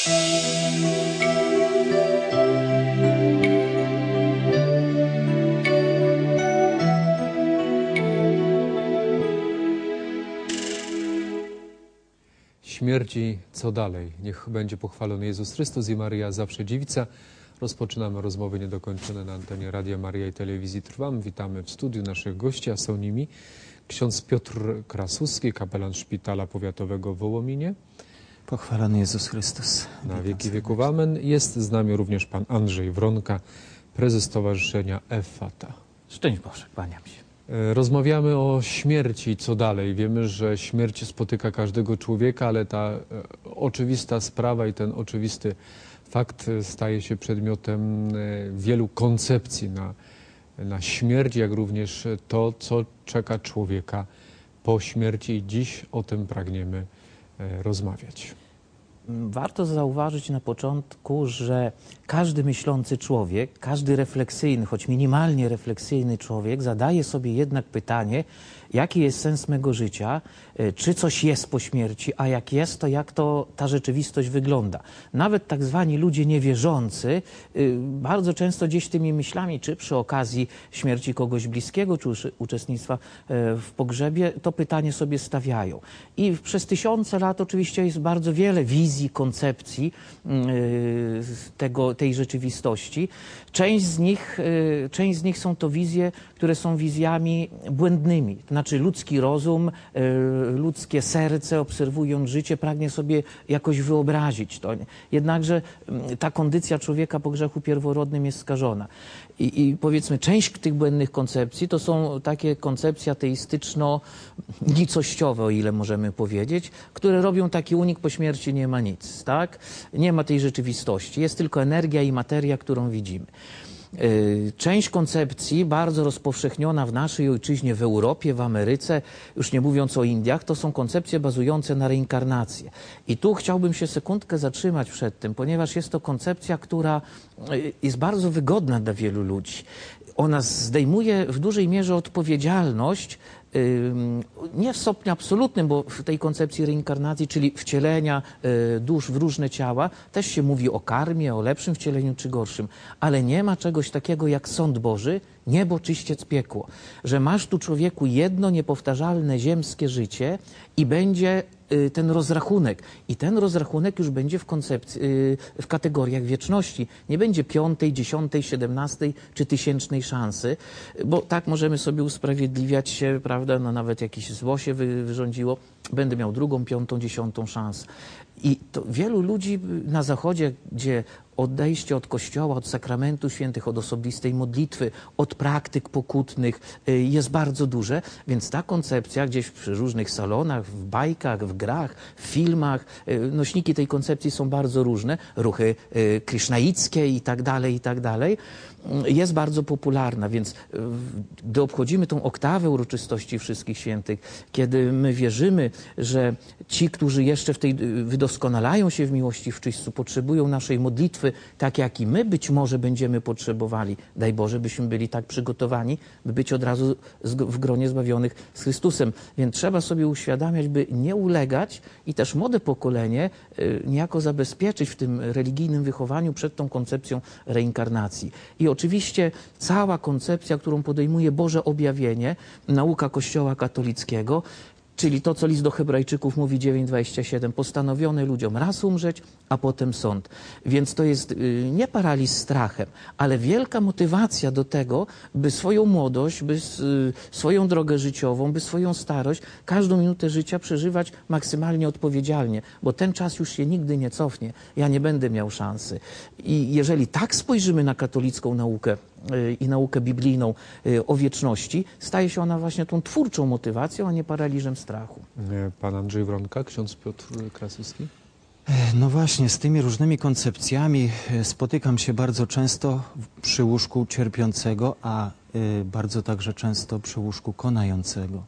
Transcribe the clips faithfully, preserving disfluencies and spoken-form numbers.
Śmierci, co dalej? Niech będzie pochwalony Jezus Chrystus i Maryja zawsze dziewica. Rozpoczynamy rozmowy niedokończone na antenie Radia Maryja i Telewizji Trwam. Witamy w studiu naszych gości, a są nimi ksiądz Piotr Krasuski, kapelan Szpitala Powiatowego w Wołominie. Pochwalony Jezus Chrystus. Na wieki wieków amen. Jest z nami również pan Andrzej Wronka, prezes Stowarzyszenia Effata. Szczęść Boże, kłaniam się. Rozmawiamy o śmierci, co dalej. Wiemy, że śmierć spotyka każdego człowieka, ale ta e, oczywista sprawa i ten oczywisty fakt staje się przedmiotem e, wielu koncepcji na, na śmierć, jak również to, co czeka człowieka po śmierci. I dziś o tym pragniemy e, rozmawiać. Warto zauważyć na początku, że każdy myślący człowiek, każdy refleksyjny, choć minimalnie refleksyjny człowiek zadaje sobie jednak pytanie, jaki jest sens mego życia, czy coś jest po śmierci, a jak jest, to jak to ta rzeczywistość wygląda. Nawet tak zwani ludzie niewierzący bardzo często gdzieś tymi myślami, czy przy okazji śmierci kogoś bliskiego, czy uczestnictwa w pogrzebie, to pytanie sobie stawiają. I przez tysiące lat oczywiście jest bardzo wiele wizji, koncepcji tego, tej rzeczywistości. Część z nich, część z nich są to wizje, które są wizjami błędnymi. To znaczy ludzki rozum, ludzkie serce, obserwując życie, pragnie sobie jakoś wyobrazić to. Jednakże ta kondycja człowieka po grzechu pierworodnym jest skażona. I, i powiedzmy, część tych błędnych koncepcji to są takie koncepcje ateistyczno-nicościowe, o ile możemy powiedzieć, które robią taki unik: po śmierci nie ma nic, tak? Nie ma tej rzeczywistości, jest tylko energia i materia, którą widzimy. Część koncepcji bardzo rozpowszechniona w naszej ojczyźnie, w Europie, w Ameryce, już nie mówiąc o Indiach, to są koncepcje bazujące na reinkarnacji. I tu chciałbym się sekundkę zatrzymać przed tym, ponieważ jest to koncepcja, która jest bardzo wygodna dla wielu ludzi. Ona zdejmuje w dużej mierze odpowiedzialność, nie w stopniu absolutnym, bo w tej koncepcji reinkarnacji, czyli wcielenia dusz w różne ciała, też się mówi o karmie, o lepszym wcieleniu czy gorszym, ale nie ma czegoś takiego jak sąd Boży, niebo czyściec piekło, że masz tu, człowieku, jedno niepowtarzalne ziemskie życie i będzie ten rozrachunek. I ten rozrachunek już będzie w koncepcji, w kategoriach wieczności. Nie będzie piątej, dziesiątej, siedemnastej czy tysięcznej szansy, bo tak możemy sobie usprawiedliwiać się, prawda, no nawet jakieś zło się wy, wyrządziło, będę miał drugą, piątą, dziesiątą szansę. I to wielu ludzi na Zachodzie, gdzie odejście od Kościoła, od sakramentu świętych, od osobistej modlitwy, od praktyk pokutnych jest bardzo duże, więc ta koncepcja gdzieś przy różnych salonach, w bajkach, w grach, w filmach, nośniki tej koncepcji są bardzo różne, ruchy krishnaickie i tak dalej, i tak dalej, jest bardzo popularna, więc gdy obchodzimy tą oktawę uroczystości Wszystkich Świętych, kiedy my wierzymy, że ci, którzy jeszcze w tej wydoskonalają się w miłości w czyśćcu, potrzebują naszej modlitwy, tak jak i my być może będziemy potrzebowali. Daj Boże, byśmy byli tak przygotowani, by być od razu w gronie zbawionych z Chrystusem. Więc trzeba sobie uświadamiać, by nie ulegać i też młode pokolenie niejako zabezpieczyć w tym religijnym wychowaniu przed tą koncepcją reinkarnacji. I oczywiście cała koncepcja, którą podejmuje Boże objawienie, nauka Kościoła katolickiego, czyli to, co list do Hebrajczyków mówi dziewięć dwadzieścia siedem, postanowione ludziom raz umrzeć, a potem sąd. Więc to jest nie paraliż strachem, ale wielka motywacja do tego, by swoją młodość, by swoją drogę życiową, by swoją starość, każdą minutę życia przeżywać maksymalnie odpowiedzialnie, bo ten czas już się nigdy nie cofnie. Ja nie będę miał szansy. I jeżeli tak spojrzymy na katolicką naukę i naukę biblijną o wieczności, staje się ona właśnie tą twórczą motywacją, a nie paraliżem strachu. Pan Andrzej Wronka, ksiądz Piotr Krasuski. No właśnie, z tymi różnymi koncepcjami spotykam się bardzo często przy łóżku cierpiącego, a bardzo także często przy łóżku konającego.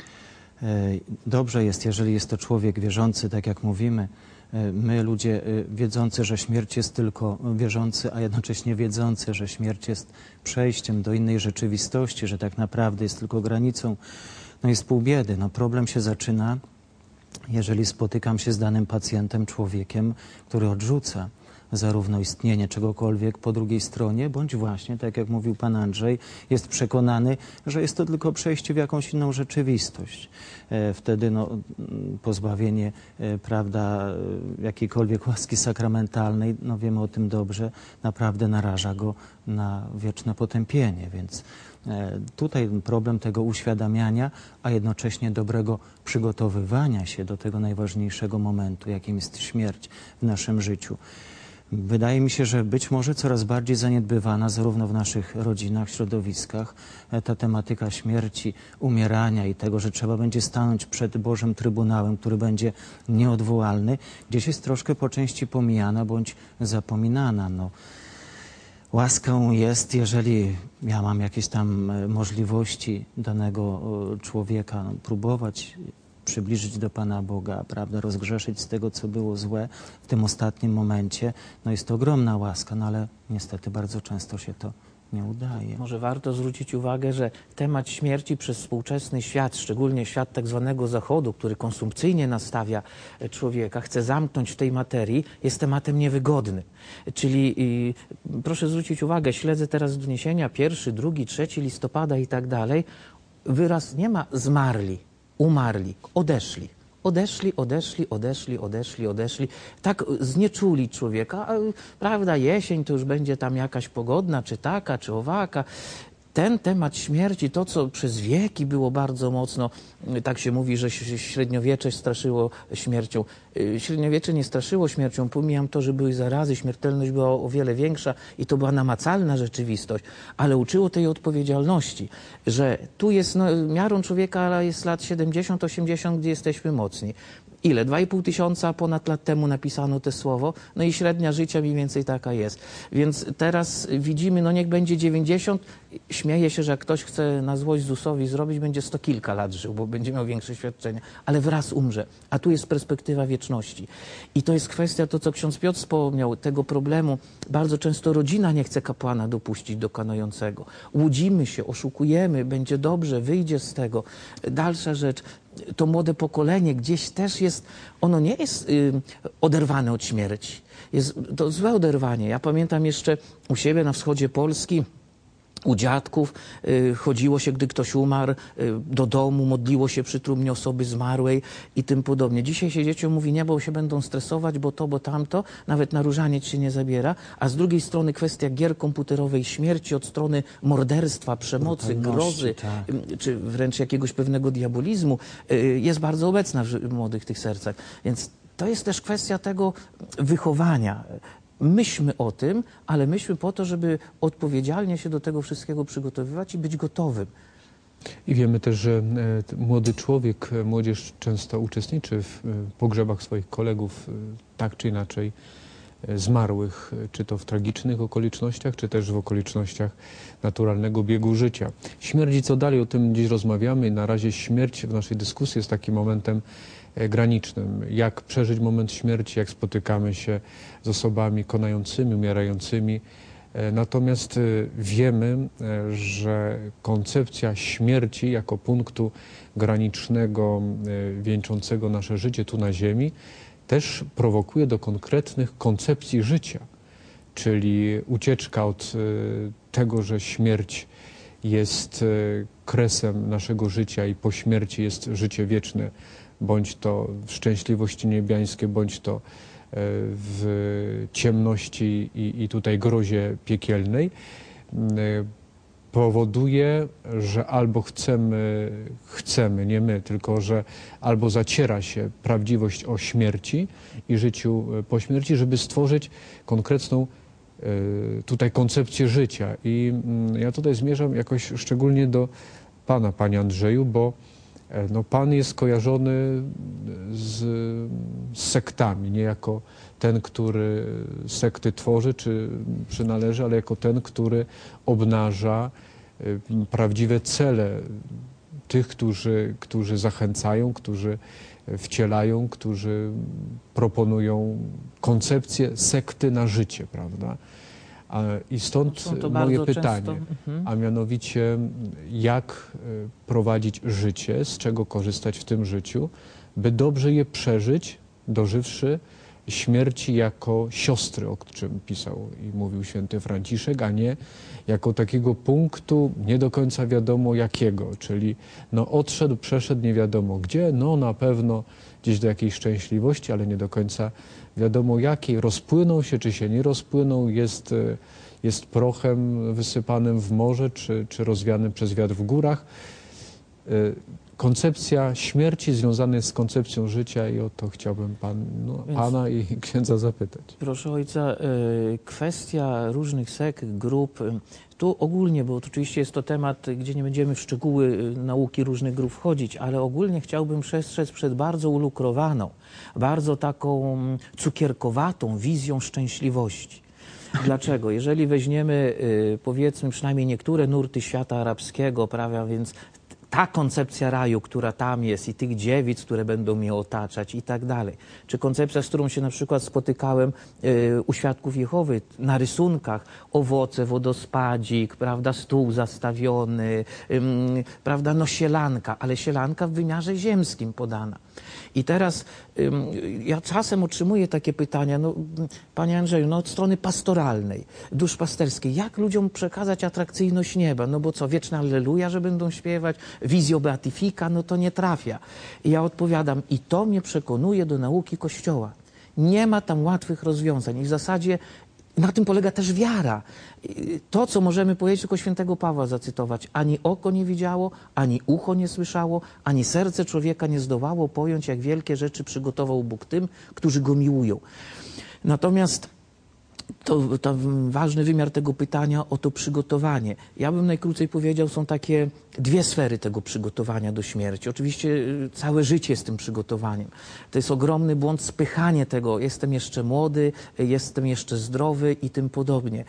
Dobrze jest, jeżeli jest to człowiek wierzący, tak jak mówimy, my, ludzie wiedzący, że śmierć jest tylko wierzący, a jednocześnie wiedzący, że śmierć jest przejściem do innej rzeczywistości, że tak naprawdę jest tylko granicą, no jest pół biedy. No problem się zaczyna, jeżeli spotykam się z danym pacjentem, człowiekiem, który odrzuca zarówno istnienie czegokolwiek po drugiej stronie, bądź właśnie, tak jak mówił pan Andrzej, jest przekonany, że jest to tylko przejście w jakąś inną rzeczywistość. E, wtedy no, pozbawienie, e, prawda, jakiejkolwiek łaski sakramentalnej, no wiemy o tym dobrze, naprawdę naraża go na wieczne potępienie, więc e, tutaj problem tego uświadamiania, a jednocześnie dobrego przygotowywania się do tego najważniejszego momentu, jakim jest śmierć w naszym życiu. Wydaje mi się, że być może coraz bardziej zaniedbywana zarówno w naszych rodzinach, środowiskach ta tematyka śmierci, umierania i tego, że trzeba będzie stanąć przed Bożym Trybunałem, który będzie nieodwołalny, gdzieś jest troszkę po części pomijana bądź zapominana. No, łaską jest, jeżeli ja mam jakieś tam możliwości danego człowieka no, próbować przybliżyć do Pana Boga, prawda, rozgrzeszyć z tego, co było złe w tym ostatnim momencie, no jest to ogromna łaska, no ale niestety bardzo często się to nie udaje. Może warto zwrócić uwagę, że temat śmierci przez współczesny świat, szczególnie świat tak zwanego Zachodu, który konsumpcyjnie nastawia człowieka, chce zamknąć w tej materii, jest tematem niewygodnym. Czyli y, proszę zwrócić uwagę, śledzę teraz doniesienia pierwszy, drugi, trzeci listopada i tak dalej. Wyraz nie ma zmarli, umarli, odeszli. Odeszli, odeszli, odeszli, odeszli, odeszli. Tak znieczuli człowieka. A, prawda, jesień to już będzie tam jakaś pogodna, czy taka, czy owaka. Ten temat śmierci, to co przez wieki było bardzo mocno, tak się mówi, że średniowiecze straszyło śmiercią. Średniowiecze nie straszyło śmiercią, pomijam to, że były zarazy, śmiertelność była o wiele większa i to była namacalna rzeczywistość, ale uczyło tej odpowiedzialności, że tu jest, no, miarą człowieka jest lat siedemdziesiąt, osiemdziesiąt, gdzie jesteśmy mocni. Ile? Dwa i pół tysiąca ponad lat temu napisano to słowo, no i średnia życia mniej więcej taka jest. Więc teraz widzimy, no niech będzie dziewięćdziesiąt, śmieję się, że jak ktoś chce na złość Zusowi zrobić, będzie sto kilka lat żył, bo będzie miał większe świadczenia, ale wraz umrze. A tu jest perspektywa wieczności. I to jest kwestia, to co ksiądz Piotr wspomniał, tego problemu. Bardzo często rodzina nie chce kapłana dopuścić do kanującego. Łudzimy się, oszukujemy, będzie dobrze, wyjdzie z tego. Dalsza rzecz, to młode pokolenie gdzieś też jest, ono nie jest y, oderwane od śmierci. Jest to złe oderwanie. Ja pamiętam jeszcze u siebie na wschodzie Polski, u dziadków y, chodziło się, gdy ktoś umarł, y, do domu, modliło się przy trumnie osoby zmarłej i tym podobnie. Dzisiaj się dzieciom mówi, nie, bo się będą stresować, bo to, bo tamto, nawet na różaniec się nie zabiera, a z drugiej strony kwestia gier komputerowej, śmierci od strony morderstwa, przemocy, grozy, tak. y, czy wręcz jakiegoś pewnego diabolizmu y, jest bardzo obecna w, w młodych tych sercach. Więc to jest też kwestia tego wychowania. Myślmy o tym, ale myślmy po to, żeby odpowiedzialnie się do tego wszystkiego przygotowywać i być gotowym. I wiemy też, że e, młody człowiek, młodzież często uczestniczy w e, pogrzebach swoich kolegów e, tak czy inaczej e, zmarłych, e, czy to w tragicznych okolicznościach, czy też w okolicznościach naturalnego biegu życia. Śmierć i co dalej, o tym dziś rozmawiamy. Na razie śmierć w naszej dyskusji jest takim momentem granicznym. Jak przeżyć moment śmierci, jak spotykamy się z osobami konającymi, umierającymi. Natomiast wiemy, że koncepcja śmierci jako punktu granicznego, wieńczącego nasze życie tu na ziemi, też prowokuje do konkretnych koncepcji życia, czyli ucieczka od tego, że śmierć jest kresem naszego życia i po śmierci jest życie wieczne, bądź to w szczęśliwości niebiańskiej, bądź to w ciemności i, i tutaj grozie piekielnej, powoduje, że albo chcemy, chcemy, nie my, tylko że albo zaciera się prawdziwość o śmierci i życiu po śmierci, żeby stworzyć konkretną tutaj koncepcję życia. I ja tutaj zmierzam jakoś szczególnie do Pana, Panie Andrzeju, bo no, Pan jest kojarzony z, z sektami, nie jako ten, który sekty tworzy czy przynależy, ale jako ten, który obnaża prawdziwe cele tych, którzy, którzy zachęcają, którzy wcielają, którzy proponują koncepcję sekty na życie, prawda? I stąd moje pytanie, często, mhm. a mianowicie jak prowadzić życie, z czego korzystać w tym życiu, by dobrze je przeżyć, dożywszy śmierci jako siostry, o czym pisał i mówił święty Franciszek, a nie jako takiego punktu nie do końca wiadomo jakiego, czyli no odszedł, przeszedł nie wiadomo gdzie, no na pewno gdzieś do jakiejś szczęśliwości, ale nie do końca wiadomo jakiej, rozpłynął się czy się nie rozpłynął, jest, jest prochem wysypanym w morze czy, czy rozwianym przez wiatr w górach. Koncepcja śmierci związana jest z koncepcją życia i o to chciałbym pan, no, Więc, pana i księdza zapytać. Proszę ojca, y, kwestia różnych sekt, grup, y, tu ogólnie, bo oczywiście jest to temat, gdzie nie będziemy w szczegóły y, nauki różnych grup wchodzić, ale ogólnie chciałbym przestrzec przed bardzo ulukrowaną, bardzo taką cukierkowatą wizją szczęśliwości. Dlaczego? Jeżeli weźmiemy, y, powiedzmy, przynajmniej niektóre nurty świata arabskiego, prawda, więc ta koncepcja raju, która tam jest i tych dziewic, które będą mnie otaczać i tak dalej. Czy koncepcja, z którą się na przykład spotykałem y, u Świadków Jehowy na rysunkach, owoce, wodospadzik, prawda, stół zastawiony, y, prawda, no sielanka, ale sielanka w wymiarze ziemskim podana. I teraz y, ja czasem otrzymuję takie pytania, no panie Andrzeju, no od strony pastoralnej, duszpasterskiej, jak ludziom przekazać atrakcyjność nieba? No bo co, wieczne alleluja, że będą śpiewać, wizjo beatifika, no to nie trafia. I ja odpowiadam, i to mnie przekonuje do nauki Kościoła. Nie ma tam łatwych rozwiązań i w zasadzie na tym polega też wiara. To, co możemy powiedzieć, tylko świętego Pawła zacytować. Ani oko nie widziało, ani ucho nie słyszało, ani serce człowieka nie zdołało pojąć, jak wielkie rzeczy przygotował Bóg tym, którzy Go miłują. Natomiast to, to ważny wymiar tego pytania o to przygotowanie. Ja bym najkrócej powiedział, są takie dwie sfery tego przygotowania do śmierci. Oczywiście całe życie jest tym przygotowaniem. To jest ogromny błąd spychanie tego, jestem jeszcze młody, jestem jeszcze zdrowy i tym podobnie.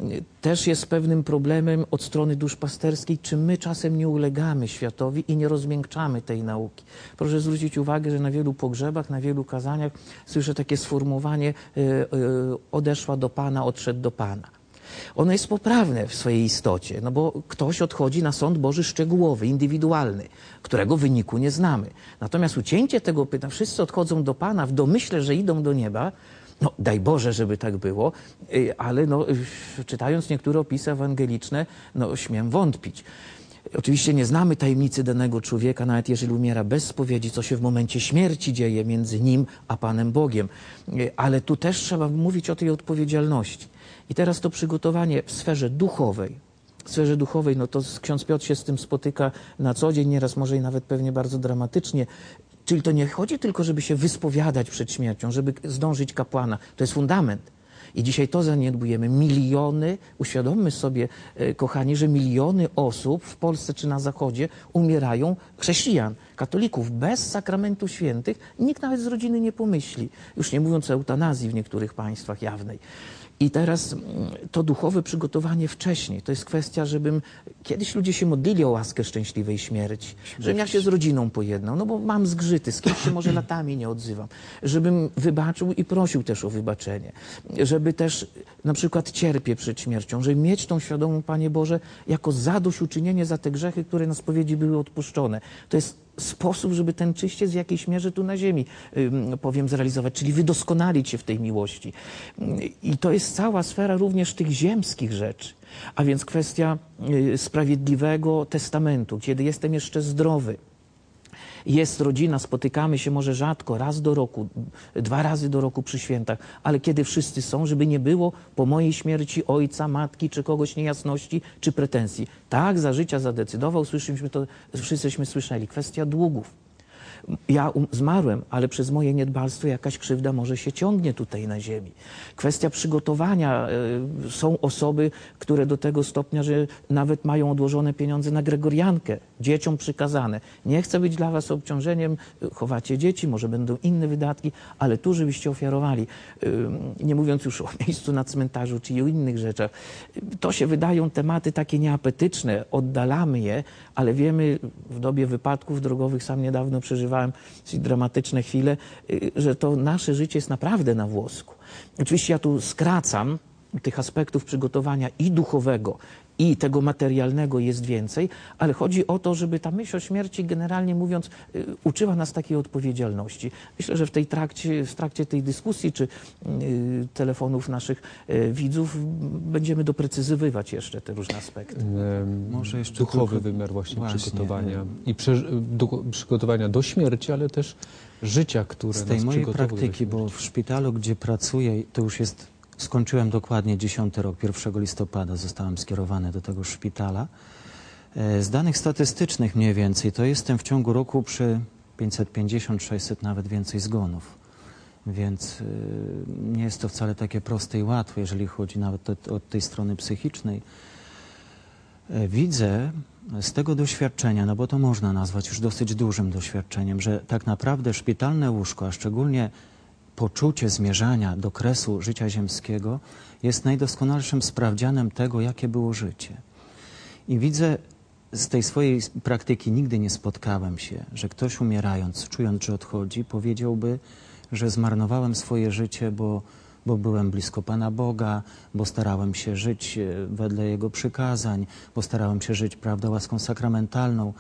Też jest pewnym problemem od strony duszpasterskiej, czy my czasem nie ulegamy światowi i nie rozmiękczamy tej nauki. Proszę zwrócić uwagę, że na wielu pogrzebach, na wielu kazaniach słyszę takie sformułowanie yy, yy, odeszła do Pana, odszedł do Pana. Ono jest poprawne w swojej istocie, no bo ktoś odchodzi na sąd Boży szczegółowy, indywidualny, którego wyniku nie znamy. Natomiast ucięcie tego pyta, wszyscy odchodzą do Pana w domyśle, że idą do nieba, no daj Boże, żeby tak było, ale no, czytając niektóre opisy ewangeliczne, no śmiem wątpić. Oczywiście nie znamy tajemnicy danego człowieka, nawet jeżeli umiera bez spowiedzi, co się w momencie śmierci dzieje między nim a Panem Bogiem. Ale tu też trzeba mówić o tej odpowiedzialności. I teraz to przygotowanie w sferze duchowej. W sferze duchowej, no to ksiądz Piotr się z tym spotyka na co dzień, nieraz może i nawet pewnie bardzo dramatycznie. Czyli to nie chodzi tylko, żeby się wyspowiadać przed śmiercią, żeby zdążyć kapłana. To jest fundament. I dzisiaj to zaniedbujemy. Miliony, uświadommy sobie, e, kochani, że miliony osób w Polsce czy na Zachodzie umierają, chrześcijan, katolików, bez sakramentu świętych. Nikt nawet z rodziny nie pomyśli. Już nie mówiąc o eutanazji w niektórych państwach jawnej. I teraz to duchowe przygotowanie wcześniej, to jest kwestia, żebym... Kiedyś ludzie się modlili o łaskę szczęśliwej śmierci, śmierci. Żebym ja się z rodziną pojednał, no bo mam zgrzyty, z kimś się może latami nie odzywam. Żebym wybaczył i prosił też o wybaczenie. Żeby też na przykład cierpię przed śmiercią, żeby mieć tą świadomą, Panie Boże, jako zadośćuczynienie za te grzechy, które na spowiedzi były odpuszczone. To jest sposób, żeby ten czyściec w jakiejś mierze tu na ziemi, ym, powiem, zrealizować, czyli wydoskonalić się w tej miłości. I to jest cała sfera również tych ziemskich rzeczy. A więc kwestia y, sprawiedliwego testamentu, kiedy jestem jeszcze zdrowy. Jest rodzina, spotykamy się może rzadko, raz do roku, dwa razy do roku przy świętach, ale kiedy wszyscy są, żeby nie było po mojej śmierci ojca, matki, czy kogoś niejasności, czy pretensji. Tak, za życia zadecydował, słyszeliśmy to, wszyscyśmy słyszeli. Kwestia długów. Ja um, zmarłem, ale przez moje niedbalstwo jakaś krzywda może się ciągnie tutaj na ziemi. Kwestia przygotowania. Y, są osoby, które do tego stopnia, że nawet mają odłożone pieniądze na Gregoriankę, dzieciom przykazane. Nie chcę być dla was obciążeniem, chowacie dzieci, może będą inne wydatki, ale tu, żebyście ofiarowali. Y, nie mówiąc już o miejscu na cmentarzu, czy o innych rzeczach. To się wydają tematy takie nieapetyczne, oddalamy je, ale wiemy w dobie wypadków drogowych, sam niedawno przeżywałem dramatyczne chwile, że to nasze życie jest naprawdę na włosku. Oczywiście ja tu skracam, tych aspektów przygotowania i duchowego, i tego materialnego jest więcej, ale chodzi o to, żeby ta myśl o śmierci, generalnie mówiąc, y, uczyła nas takiej odpowiedzialności. Myślę, że w tej trakcie, w trakcie tej dyskusji czy y, telefonów naszych y, widzów będziemy doprecyzowywać jeszcze te różne aspekty. Może jeszcze duchowy tylko... wymiar właśnie, właśnie przygotowania i prze, du, przygotowania do śmierci, ale też życia, które z tej nas mojej przygotowuje praktyki, do bo śmierci. w szpitalu, gdzie pracuję, to już jest, skończyłem dokładnie dziesiąty rok, pierwszego listopada zostałem skierowany do tego szpitala. Z danych statystycznych mniej więcej, to jestem w ciągu roku przy pięćset pięćdziesiąt sześćset nawet więcej zgonów. Więc yy, nie jest to wcale takie proste i łatwe, jeżeli chodzi nawet od, od tej strony psychicznej. Yy, widzę z tego doświadczenia, no bo to można nazwać już dosyć dużym doświadczeniem, że tak naprawdę szpitalne łóżko, a szczególnie poczucie zmierzania do kresu życia ziemskiego jest najdoskonalszym sprawdzianem tego, jakie było życie. I widzę, z tej swojej praktyki nigdy nie spotkałem się, że ktoś umierając, czując, że odchodzi, powiedziałby, że zmarnowałem swoje życie, bo, bo byłem blisko Pana Boga, bo starałem się żyć wedle Jego przykazań, bo starałem się żyć, prawda, łaską sakramentalną.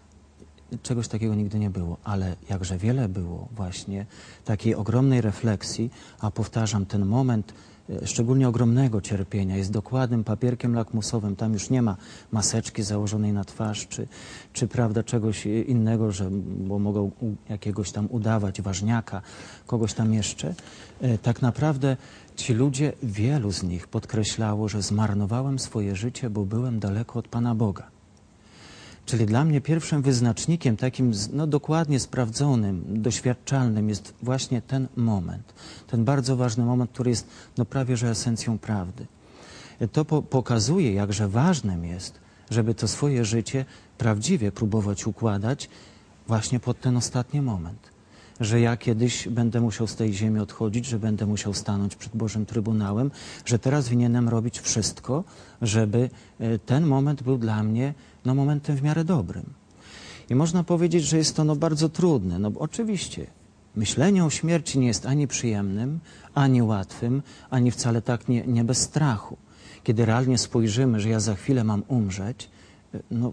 Czegoś takiego nigdy nie było, ale jakże wiele było właśnie takiej ogromnej refleksji, a powtarzam, ten moment szczególnie ogromnego cierpienia jest dokładnym papierkiem lakmusowym. Tam już nie ma maseczki założonej na twarz, czy, czy prawda, czegoś innego, że, bo mogą jakiegoś tam udawać, ważniaka, kogoś tam jeszcze. Tak naprawdę ci ludzie, wielu z nich podkreślało, że zmarnowałem swoje życie, bo byłem daleko od Pana Boga. Czyli dla mnie pierwszym wyznacznikiem, takim no, dokładnie sprawdzonym, doświadczalnym jest właśnie ten moment. Ten bardzo ważny moment, który jest no, prawie że esencją prawdy. To po pokazuje, jakże ważnym jest, żeby to swoje życie prawdziwie próbować układać właśnie pod ten ostatni moment. Że ja kiedyś będę musiał z tej ziemi odchodzić, że będę musiał stanąć przed Bożym Trybunałem, że teraz winienem robić wszystko, żeby ten moment był dla mnie no, momentem w miarę dobrym. I można powiedzieć, że jest to no, bardzo trudne. No bo oczywiście myślenie o śmierci nie jest ani przyjemnym, ani łatwym, ani wcale tak nie, nie bez strachu. Kiedy realnie spojrzymy, że ja za chwilę mam umrzeć, no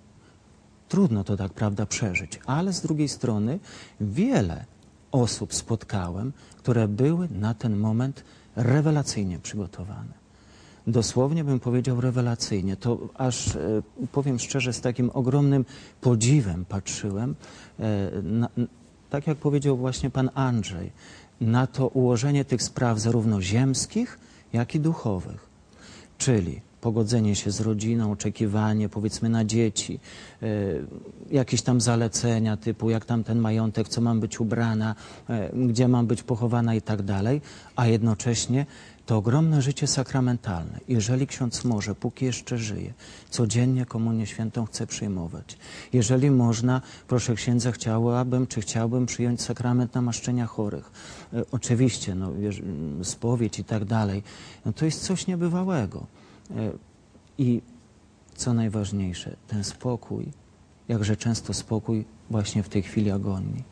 trudno to tak, prawda, przeżyć. Ale z drugiej strony wiele osób spotkałem, które były na ten moment rewelacyjnie przygotowane. Dosłownie bym powiedział rewelacyjnie. To aż, e, powiem szczerze, z takim ogromnym podziwem patrzyłem, e, na, tak jak powiedział właśnie pan Andrzej, na to ułożenie tych spraw zarówno ziemskich, jak i duchowych. Czyli pogodzenie się z rodziną, oczekiwanie powiedzmy na dzieci, e, jakieś tam zalecenia typu jak tam ten majątek, co mam być ubrana, e, gdzie mam być pochowana i tak dalej, a jednocześnie to ogromne życie sakramentalne. Jeżeli ksiądz może, póki jeszcze żyje, codziennie komunię świętą chce przyjmować. Jeżeli można, proszę księdza, chciałabym, czy chciałbym przyjąć sakrament namaszczenia chorych. E, oczywiście, no, wiesz, spowiedź i tak dalej. No, to jest coś niebywałego. E, I co najważniejsze, ten spokój, jakże często spokój właśnie w tej chwili agonii,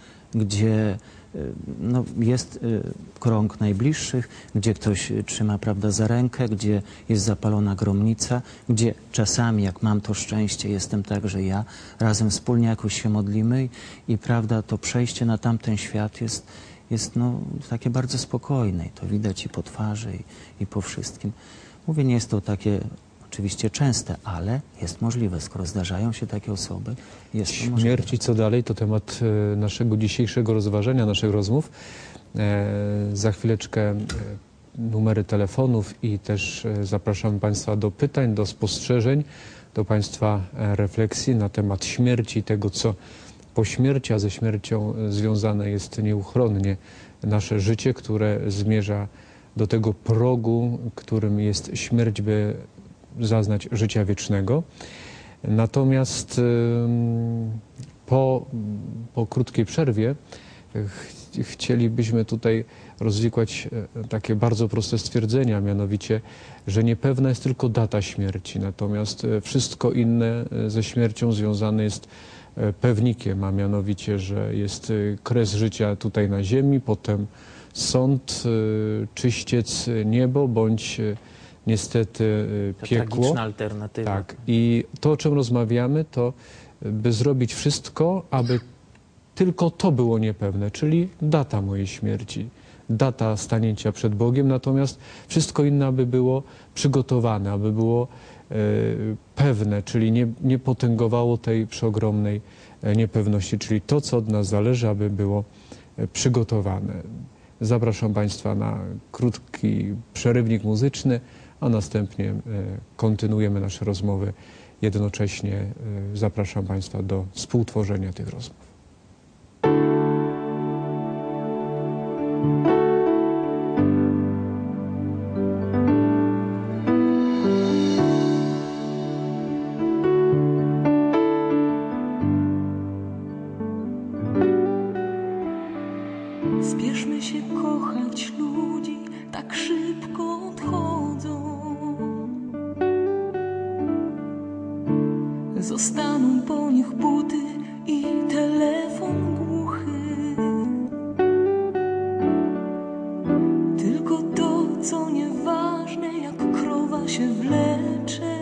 gdzie no, jest krąg najbliższych, gdzie ktoś trzyma, prawda, za rękę, gdzie jest zapalona gromnica, gdzie czasami, jak mam to szczęście, jestem także ja, razem wspólnie jakoś się modlimy i, i prawda, to przejście na tamten świat jest, jest no, takie bardzo spokojne i to widać i po twarzy i, i po wszystkim. Mówię, nie jest to takie oczywiście częste, ale jest możliwe, skoro zdarzają się takie osoby. Jest to możliwe. Śmierć i co dalej to temat e, naszego dzisiejszego rozważania, naszych rozmów. E, za chwileczkę e, numery telefonów i też e, zapraszamy Państwa do pytań, do spostrzeżeń, do Państwa e, refleksji na temat śmierci, tego co po śmierci, a ze śmiercią związane jest nieuchronnie nasze życie, które zmierza do tego progu, którym jest śmierć, by zaznać życia wiecznego. Natomiast po, po krótkiej przerwie ch chcielibyśmy tutaj rozwikłać takie bardzo proste stwierdzenia, mianowicie, że niepewna jest tylko data śmierci, natomiast wszystko inne ze śmiercią związane jest pewnikiem, a mianowicie, że jest kres życia tutaj na ziemi, potem sąd, y, czyściec, niebo, bądź y, niestety y, To piekło. tragiczna alternatywa. Tak. I to, o czym rozmawiamy, to by zrobić wszystko, aby tylko to było niepewne, czyli data mojej śmierci, data stanięcia przed Bogiem, natomiast wszystko inne, aby było przygotowane, aby było e, pewne, czyli nie, nie potęgowało tej przeogromnej e, niepewności, czyli to, co od nas zależy, aby było e, przygotowane. Zapraszam Państwa na krótki przerywnik muzyczny, a następnie e, kontynuujemy nasze rozmowy. Jednocześnie e, zapraszam Państwa do współtworzenia tych rozmów. Spieszmy się kochać ludzi, tak szybko odchodzą. Zostaną po nich buty i telefon głuchy. Tylko to, co nieważne, jak krowa się wlecze.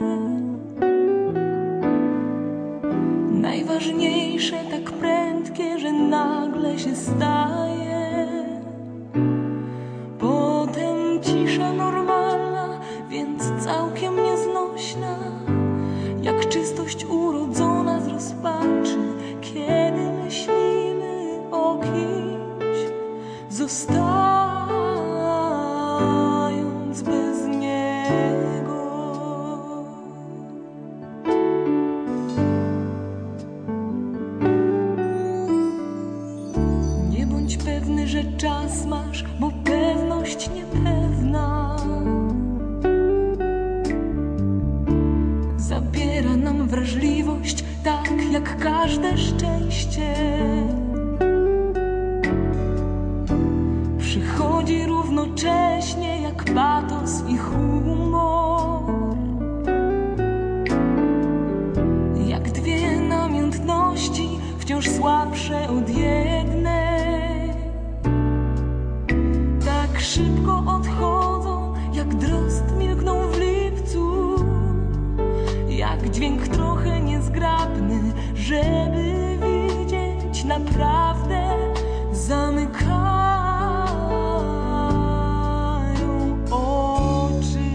Najważniejsze, tak prędkie, że nagle się staje. Potem cisza normalna, więc całkiem nieznośna, jak czystość urodzona z rozpaczy, kiedy myślimy o kimś, zostając bez niego. Nie bądź pewny, że czas masz, bo pewność niepewna zabiera nam wrażliwość, tak jak każde szczęście. Przychodzi równocześnie jak patos i humor, jak dwie namiętności, wciąż słabsze od jednej. Tak szybko odchodzą, jak drozd milkną w lipcu, jak dźwięk trochę niezgrabny, żeby widzieć naprawdę, zamykają oczy.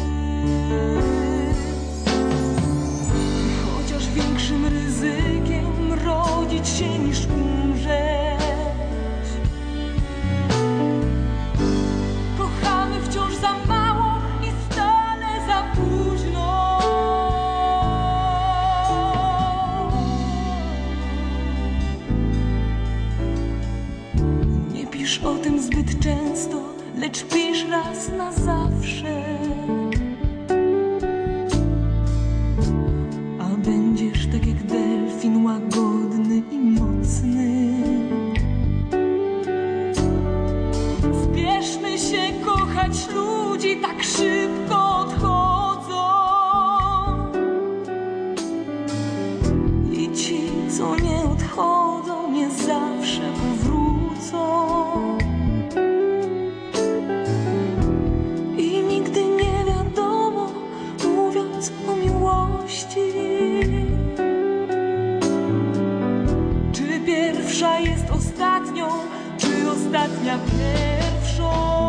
Chociaż większym ryzykiem rodzić się niż umrzeć, kochamy wciąż za mało i stale za późno. Nie pisz o tym zbyt często, lecz pisz raz na zawsze. A będziesz tak jak delfin, łagodny i mocny. Spieszmy się kochać ludzi, tak szybko odchodzą. I ci, co nie odchodzą, nie zawsze powrócą. I nigdy nie wiadomo, mówiąc o miłości, czy pierwsza jest ostatnią, czy ostatnia pierwszą.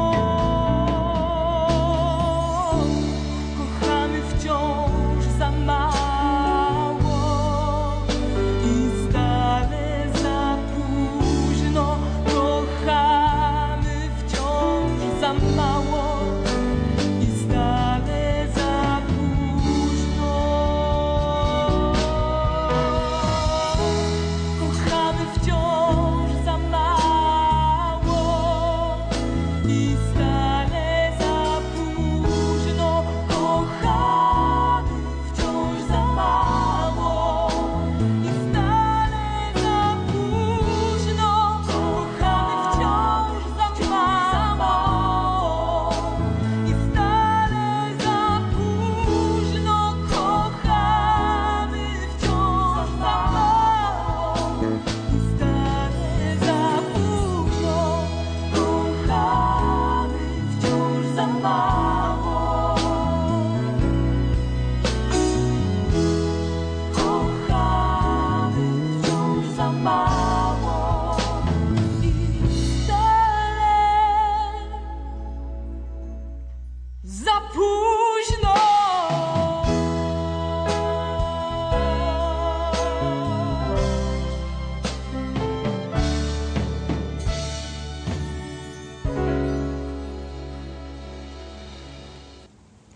Kochamy wciąż za mało i stale za późno. Kochamy wciąż za mało i stale za późno. Kochamy wciąż za mało i stale za późno. Kochamy wciąż za mało i stale za późno. Kochamy wciąż za mało i stale za późno. Kochamy wciąż za mało i stale za późno. Kochamy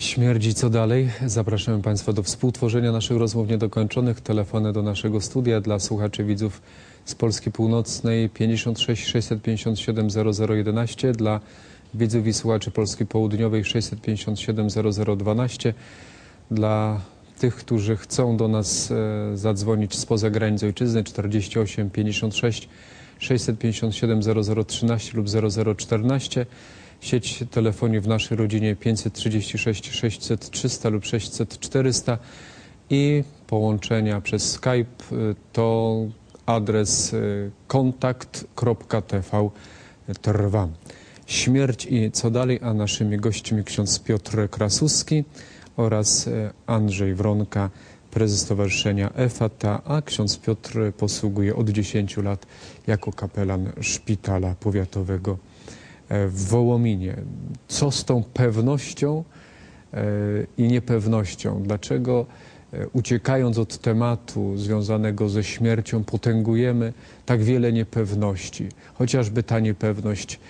Śmierdzi co dalej? Zapraszamy Państwa do współtworzenia naszych rozmów niedokończonych. Telefony do naszego studia dla słuchaczy widzów z Polski Północnej pięćdziesiąt sześć sześćset pięćdziesiąt siedem zero zero jedenaście, dla widzów i słuchaczy Polski Południowej sześćset pięćdziesiąt siedem zero zero dwanaście, dla tych, którzy chcą do nas e, zadzwonić spoza granic ojczyzny czterdzieści osiem pięćdziesiąt sześć sześćset pięćdziesiąt siedem zero zero trzynaście lub zero zero czternaście. Sieć telefonii w naszej rodzinie pięćset trzydzieści sześć sześćset trzysta lub sześćset czterysta i połączenia przez Skype to adres kontakt kropka t v trwa. Śmierć i co dalej, a naszymi gośćmi ksiądz Piotr Krasuski oraz Andrzej Wronka, prezes Stowarzyszenia EFATA, a ksiądz Piotr posługuje od dziesięciu lat jako kapelan szpitala powiatowego w Wołominie. Co z tą pewnością i niepewnością? Dlaczego uciekając od tematu związanego ze śmiercią potęgujemy tak wiele niepewności? Chociażby ta niepewność,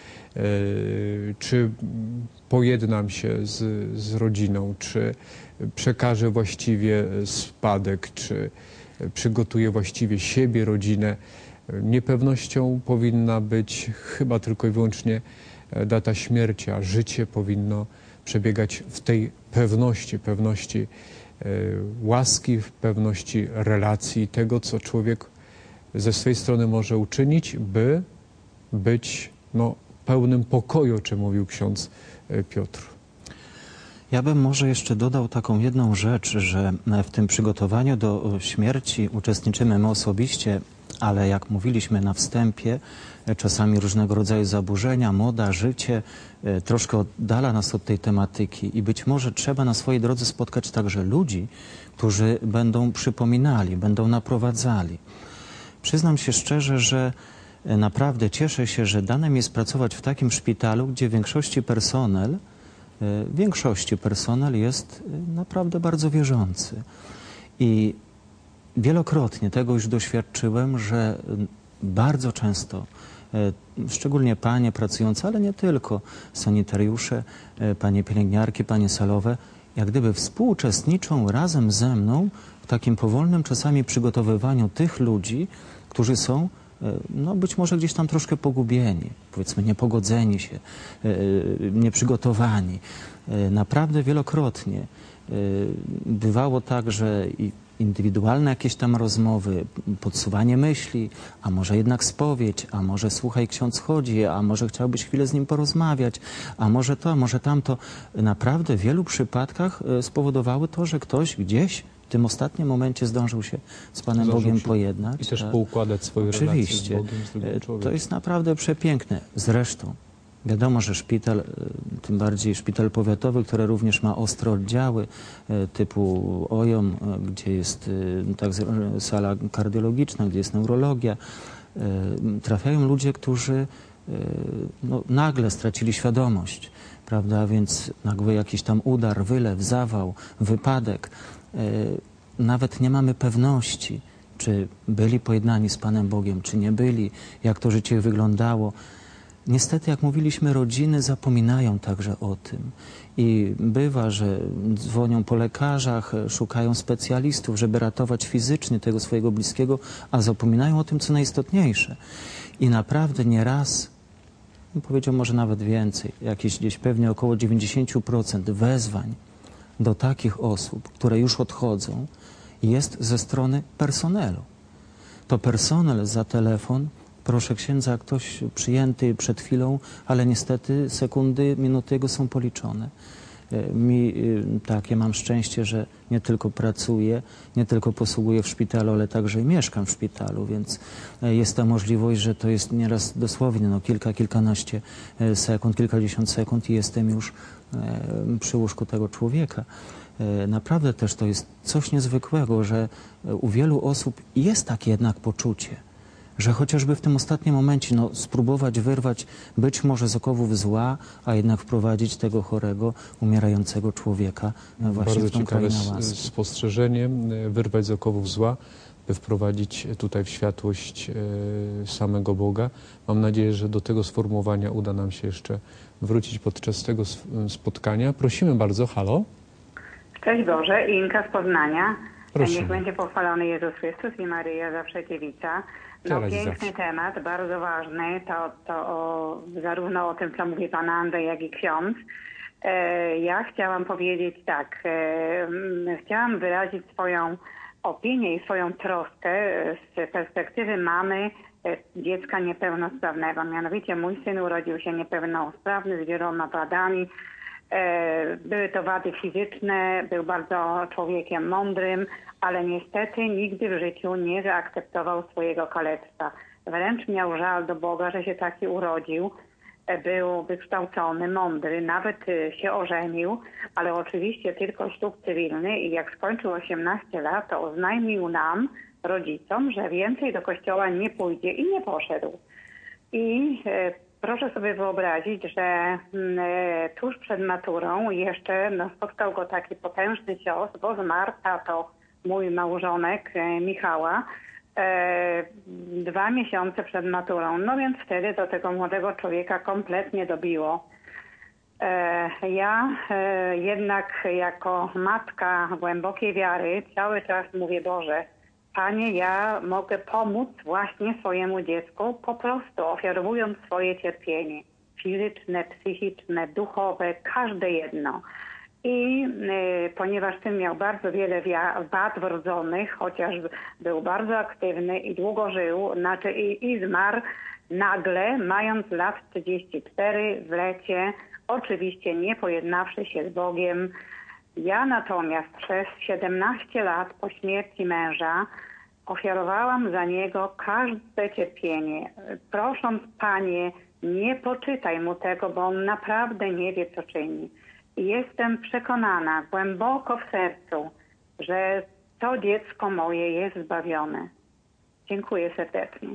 czy pojednam się z, z rodziną, czy przekażę właściwie spadek, czy przygotuję właściwie siebie, rodzinę. Niepewnością powinna być chyba tylko i wyłącznie data śmierci, a życie powinno przebiegać w tej pewności, pewności e, łaski, w pewności relacji, tego, co człowiek ze swojej strony może uczynić, by być no, pełnym pokoju, o czym mówił ksiądz Piotr. Ja bym może jeszcze dodał taką jedną rzecz, że w tym przygotowaniu do śmierci uczestniczymy my osobiście, ale jak mówiliśmy na wstępie, czasami różnego rodzaju zaburzenia, moda, życie troszkę oddala nas od tej tematyki i być może trzeba na swojej drodze spotkać także ludzi, którzy będą przypominali, będą naprowadzali. Przyznam się szczerze, że naprawdę cieszę się, że dane mi jest pracować w takim szpitalu, gdzie w większości personel, w większości personel jest naprawdę bardzo wierzący. I wielokrotnie tego już doświadczyłem, że bardzo często, szczególnie panie pracujące, ale nie tylko, sanitariusze, panie pielęgniarki, panie salowe, jak gdyby współuczestniczą razem ze mną w takim powolnym czasami przygotowywaniu tych ludzi, którzy są no być może gdzieś tam troszkę pogubieni, powiedzmy niepogodzeni się, nieprzygotowani. Naprawdę wielokrotnie bywało tak, że i indywidualne jakieś tam rozmowy, podsuwanie myśli, a może jednak spowiedź, a może słuchaj, ksiądz chodzi, a może chciałbyś chwilę z nim porozmawiać, a może to, a może tamto. Naprawdę w wielu przypadkach spowodowały to, że ktoś gdzieś w tym ostatnim momencie zdążył się z Panem Zdążył Bogiem się pojednać. I też tak? poukładać swoje relacje Oczywiście. z Bogiem, z drugim człowiekiem. To jest naprawdę przepiękne. Zresztą wiadomo, że szpital, tym bardziej szpital powiatowy, który również ma ostre oddziały typu O J O M, gdzie jest tak, sala kardiologiczna, gdzie jest neurologia, trafiają ludzie, którzy no, nagle stracili świadomość, prawda, więc nagły jakiś tam udar, wylew, zawał, wypadek. Nawet nie mamy pewności, czy byli pojednani z Panem Bogiem, czy nie byli, jak to życie wyglądało. Niestety, jak mówiliśmy, rodziny zapominają także o tym. I bywa, że dzwonią po lekarzach, szukają specjalistów, żeby ratować fizycznie tego swojego bliskiego, a zapominają o tym, co najistotniejsze. I naprawdę nieraz, powiedział może nawet więcej, jakieś gdzieś pewnie około dziewięćdziesiąt procent wezwań do takich osób, które już odchodzą, jest ze strony personelu. To personel za telefon: proszę księdza, ktoś przyjęty przed chwilą, ale niestety sekundy, minuty jego są policzone. Mi takie mam szczęście, że nie tylko pracuję, nie tylko posługuję w szpitalu, ale także i mieszkam w szpitalu, więc jest ta możliwość, że to jest nieraz dosłownie no, kilka, kilkanaście sekund, kilkadziesiąt sekund i jestem już przy łóżku tego człowieka. Naprawdę też to jest coś niezwykłego, że u wielu osób jest takie jednak poczucie, że chociażby w tym ostatnim momencie no, spróbować wyrwać być może z okowów zła, a jednak wprowadzić tego chorego, umierającego człowieka właśnie Bardzo w tą ciekawe krainę łaski. spostrzeżenie, wyrwać z okowów zła, by wprowadzić tutaj w światłość samego Boga. Mam nadzieję, że do tego sformułowania uda nam się jeszcze wrócić podczas tego spotkania. Prosimy bardzo, halo. Cześć Boże, Inka z Poznania. Proszę. Niech będzie pochwalony Jezus Chrystus i Maryja zawsze dziewica. No Teraz piękny zawsze. temat, bardzo ważny, to, to o, zarówno o tym, co mówi Pan Andrzej, jak i ksiądz. E, ja chciałam powiedzieć tak, e, m, chciałam wyrazić swoją opinię i swoją troskę z perspektywy mamy e, dziecka niepełnosprawnego. Mianowicie mój syn urodził się niepełnosprawny z wieloma wadami. E, Były to wady fizyczne, był bardzo człowiekiem mądrym, ale niestety nigdy w życiu nie zaakceptował swojego kalectwa. Wręcz miał żal do Boga, że się taki urodził. E, Był wykształcony, mądry, nawet e, się ożenił, ale oczywiście tylko ślub cywilny i jak skończył osiemnaście lat, to oznajmił nam, rodzicom, że więcej do kościoła nie pójdzie i nie poszedł. I e, proszę sobie wyobrazić, że e, tuż przed maturą jeszcze no, spotkał go taki potężny cios, bo zmarł tato, mój małżonek e, Michała, e, dwa miesiące przed maturą. No więc wtedy do tego młodego człowieka kompletnie dobiło. E, ja e, jednak jako matka głębokiej wiary cały czas mówię, Boże, Panie, ja mogę pomóc właśnie swojemu dziecku, po prostu ofiarowując swoje cierpienie fizyczne, psychiczne, duchowe, każde jedno. I y, ponieważ syn miał bardzo wiele wia- wad wrodzonych, chociaż był bardzo aktywny i długo żył, znaczy i, i zmarł nagle, mając lat trzydzieści cztery w lecie, oczywiście nie pojednawszy się z Bogiem. Ja natomiast przez siedemnaście lat po śmierci męża ofiarowałam za niego każde cierpienie, prosząc, Panie, nie poczytaj mu tego, bo on naprawdę nie wie, co czyni. I jestem przekonana głęboko w sercu, że to dziecko moje jest zbawione. Dziękuję serdecznie.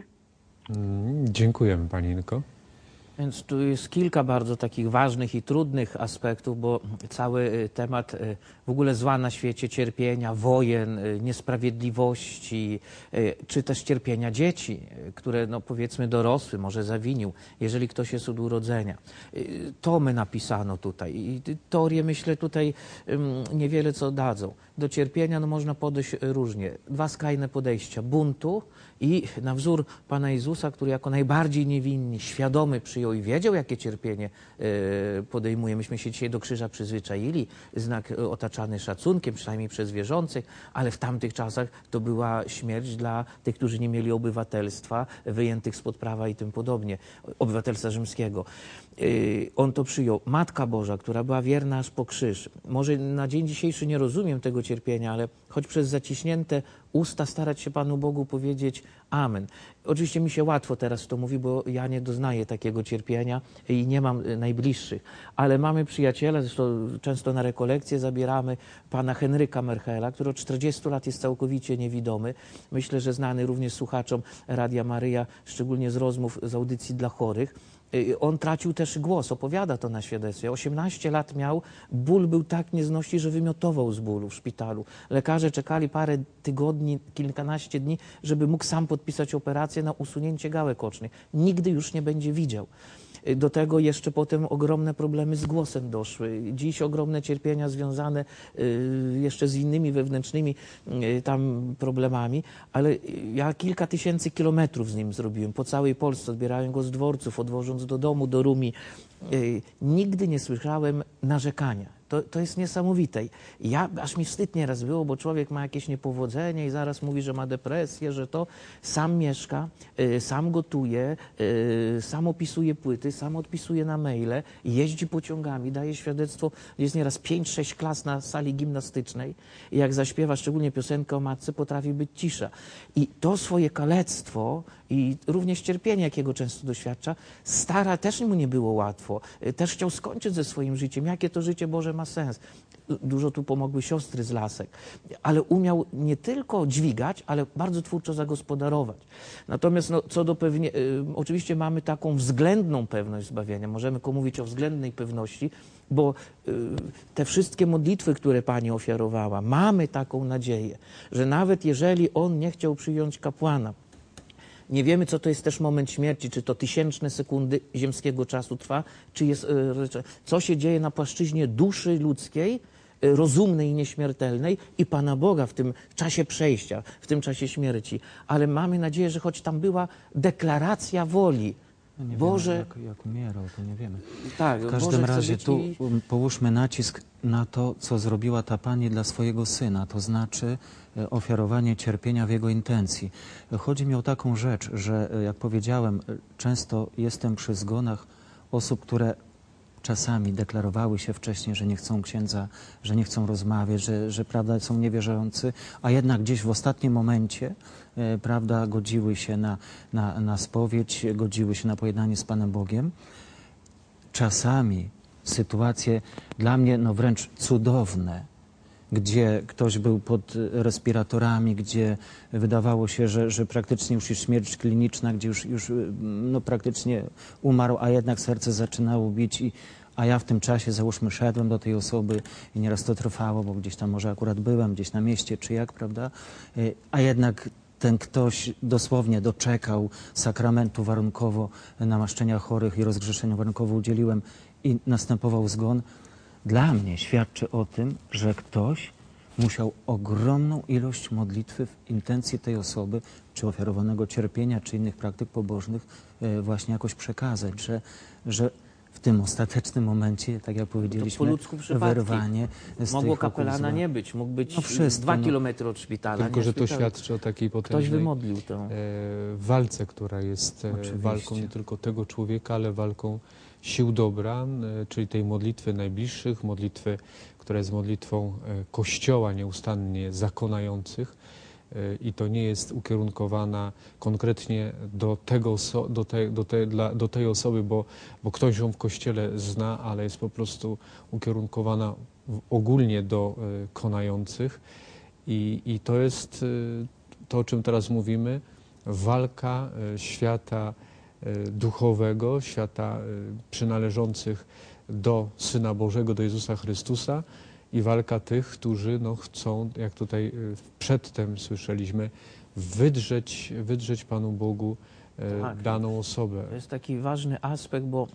Mm, Dziękujemy, Pani Inko. Więc tu jest kilka bardzo takich ważnych i trudnych aspektów, bo cały temat w ogóle zła na świecie, cierpienia, wojen, niesprawiedliwości, czy też cierpienia dzieci, które no powiedzmy dorosły, może zawinił, jeżeli ktoś jest od urodzenia. To my napisano tutaj i teorie, myślę, tutaj niewiele co dadzą. Do cierpienia no, można podejść różnie. Dwa skrajne podejścia. Buntu i na wzór Pana Jezusa, który jako najbardziej niewinny, świadomy przyjął i wiedział, jakie cierpienie e, podejmuje. Myśmy się dzisiaj do krzyża przyzwyczaili, znak otaczany szacunkiem, przynajmniej przez wierzących, ale w tamtych czasach to była śmierć dla tych, którzy nie mieli obywatelstwa, wyjętych spod prawa i tym podobnie, obywatelstwa rzymskiego. E, on to przyjął. Matka Boża, która była wierna aż po krzyż. Może na dzień dzisiejszy nie rozumiem tego cierpienia, ale choć przez zaciśnięte usta starać się Panu Bogu powiedzieć amen. Oczywiście mi się łatwo teraz to mówi, bo ja nie doznaję takiego cierpienia i nie mam najbliższych, ale mamy przyjaciela, zresztą często na rekolekcje zabieramy pana Henryka Merchela, który od czterdziestu lat jest całkowicie niewidomy. Myślę, że znany również słuchaczom Radia Maryja, szczególnie z rozmów z audycji dla chorych. On tracił też głos, opowiada to na świadectwie. osiemnaście lat miał, ból był tak nieznośny, że wymiotował z bólu w szpitalu. Lekarze czekali parę tygodni, kilkanaście dni, żeby mógł sam podpisać operację na usunięcie gałek ocznych. Nigdy już nie będzie widział. Do tego jeszcze potem ogromne problemy z głosem doszły. Dziś ogromne cierpienia związane jeszcze z innymi wewnętrznymi tam problemami, ale ja kilka tysięcy kilometrów z nim zrobiłem. Po całej Polsce odbierałem go z dworców, odwożąc do domu, do Rumi. Nigdy nie słyszałem narzekania. To, to jest niesamowite. Ja, aż mi wstyd nieraz było, bo człowiek ma jakieś niepowodzenie i zaraz mówi, że ma depresję, że to sam mieszka, y, sam gotuje, y, sam opisuje płyty, sam odpisuje na maile, jeździ pociągami, daje świadectwo, jest nieraz pięć sześć klas na sali gimnastycznej i jak zaśpiewa szczególnie piosenkę o matce, potrafi być cisza. I to swoje kalectwo i również cierpienie, jakiego często doświadcza, stara, też mu nie było łatwo. Też chciał skończyć ze swoim życiem. Jakie to życie Boże ma sens? Dużo tu pomogły siostry z lasek. Ale umiał nie tylko dźwigać, ale bardzo twórczo zagospodarować. Natomiast no, co do pewnie, y, oczywiście mamy taką względną pewność zbawienia. Możemy tylko mówić o względnej pewności, bo y, te wszystkie modlitwy, które Pani ofiarowała, mamy taką nadzieję, że nawet jeżeli on nie chciał przyjąć kapłana, nie wiemy, co to jest też moment śmierci, czy to tysięczne sekundy ziemskiego czasu trwa, czy jest, co się dzieje na płaszczyźnie duszy ludzkiej, rozumnej i nieśmiertelnej i Pana Boga w tym czasie przejścia, w tym czasie śmierci. Ale mamy nadzieję, że choć tam była deklaracja woli, No nie Boże... wiemy, jak, jak umierał, to nie wiemy. Tak, W każdym Boże chce razie być tu i- um, połóżmy nacisk na to, co zrobiła ta Pani dla swojego Syna, to znaczy e, ofiarowanie cierpienia w Jego intencji. E, Chodzi mi o taką rzecz, że e, jak powiedziałem, e, często jestem przy zgonach osób, które czasami deklarowały się wcześniej, że nie chcą księdza, że nie chcą rozmawiać, że, że prawda, są niewierzący, a jednak gdzieś w ostatnim momencie e, prawda, godziły się na, na, na spowiedź, godziły się na pojednanie z Panem Bogiem. Czasami sytuacje dla mnie no wręcz cudowne, gdzie ktoś był pod respiratorami, gdzie wydawało się, że, że praktycznie już jest śmierć kliniczna, gdzie już, już no, praktycznie umarł, a jednak serce zaczynało bić, i, a ja w tym czasie, załóżmy, szedłem do tej osoby i nieraz to trwało, bo gdzieś tam może akurat byłem, gdzieś na mieście czy jak, prawda, a jednak ten ktoś dosłownie doczekał sakramentu warunkowo namaszczenia chorych i rozgrzeszenia warunkowo udzieliłem i następował zgon. Dla mnie świadczy o tym, że ktoś musiał ogromną ilość modlitwy w intencji tej osoby, czy ofiarowanego cierpienia, czy innych praktyk pobożnych e, właśnie jakoś przekazać, że, że w tym ostatecznym momencie, tak jak powiedzieliśmy, po ludzku przypadki. wyrwanie z Mogło tych oków kapelana zła. nie być, mógł być No wszystko, dwa no. kilometry od szpitala. Tylko, nie że to szpital. świadczy o takiej Ktoś potężnej wymodlił tę. e, walce, która jest e, Oczywiście. walką nie tylko tego człowieka, ale walką sił dobra, e, czyli tej modlitwy najbliższych, modlitwy, która jest modlitwą e, Kościoła nieustannie zakonających. E, I to nie jest ukierunkowana konkretnie do, tego, oso- do, te, do, te, dla, do tej osoby, bo, bo ktoś ją w Kościele zna, ale jest po prostu ukierunkowana w, ogólnie do e, konających. I, I to jest y, to, o czym teraz mówimy, walka y, świata y, duchowego, świata y, przynależących do Syna Bożego, do Jezusa Chrystusa, i walka tych, którzy no, chcą, jak tutaj y, przedtem słyszeliśmy, wydrzeć, wydrzeć Panu Bogu y, Tak. daną osobę. To jest taki ważny aspekt, bo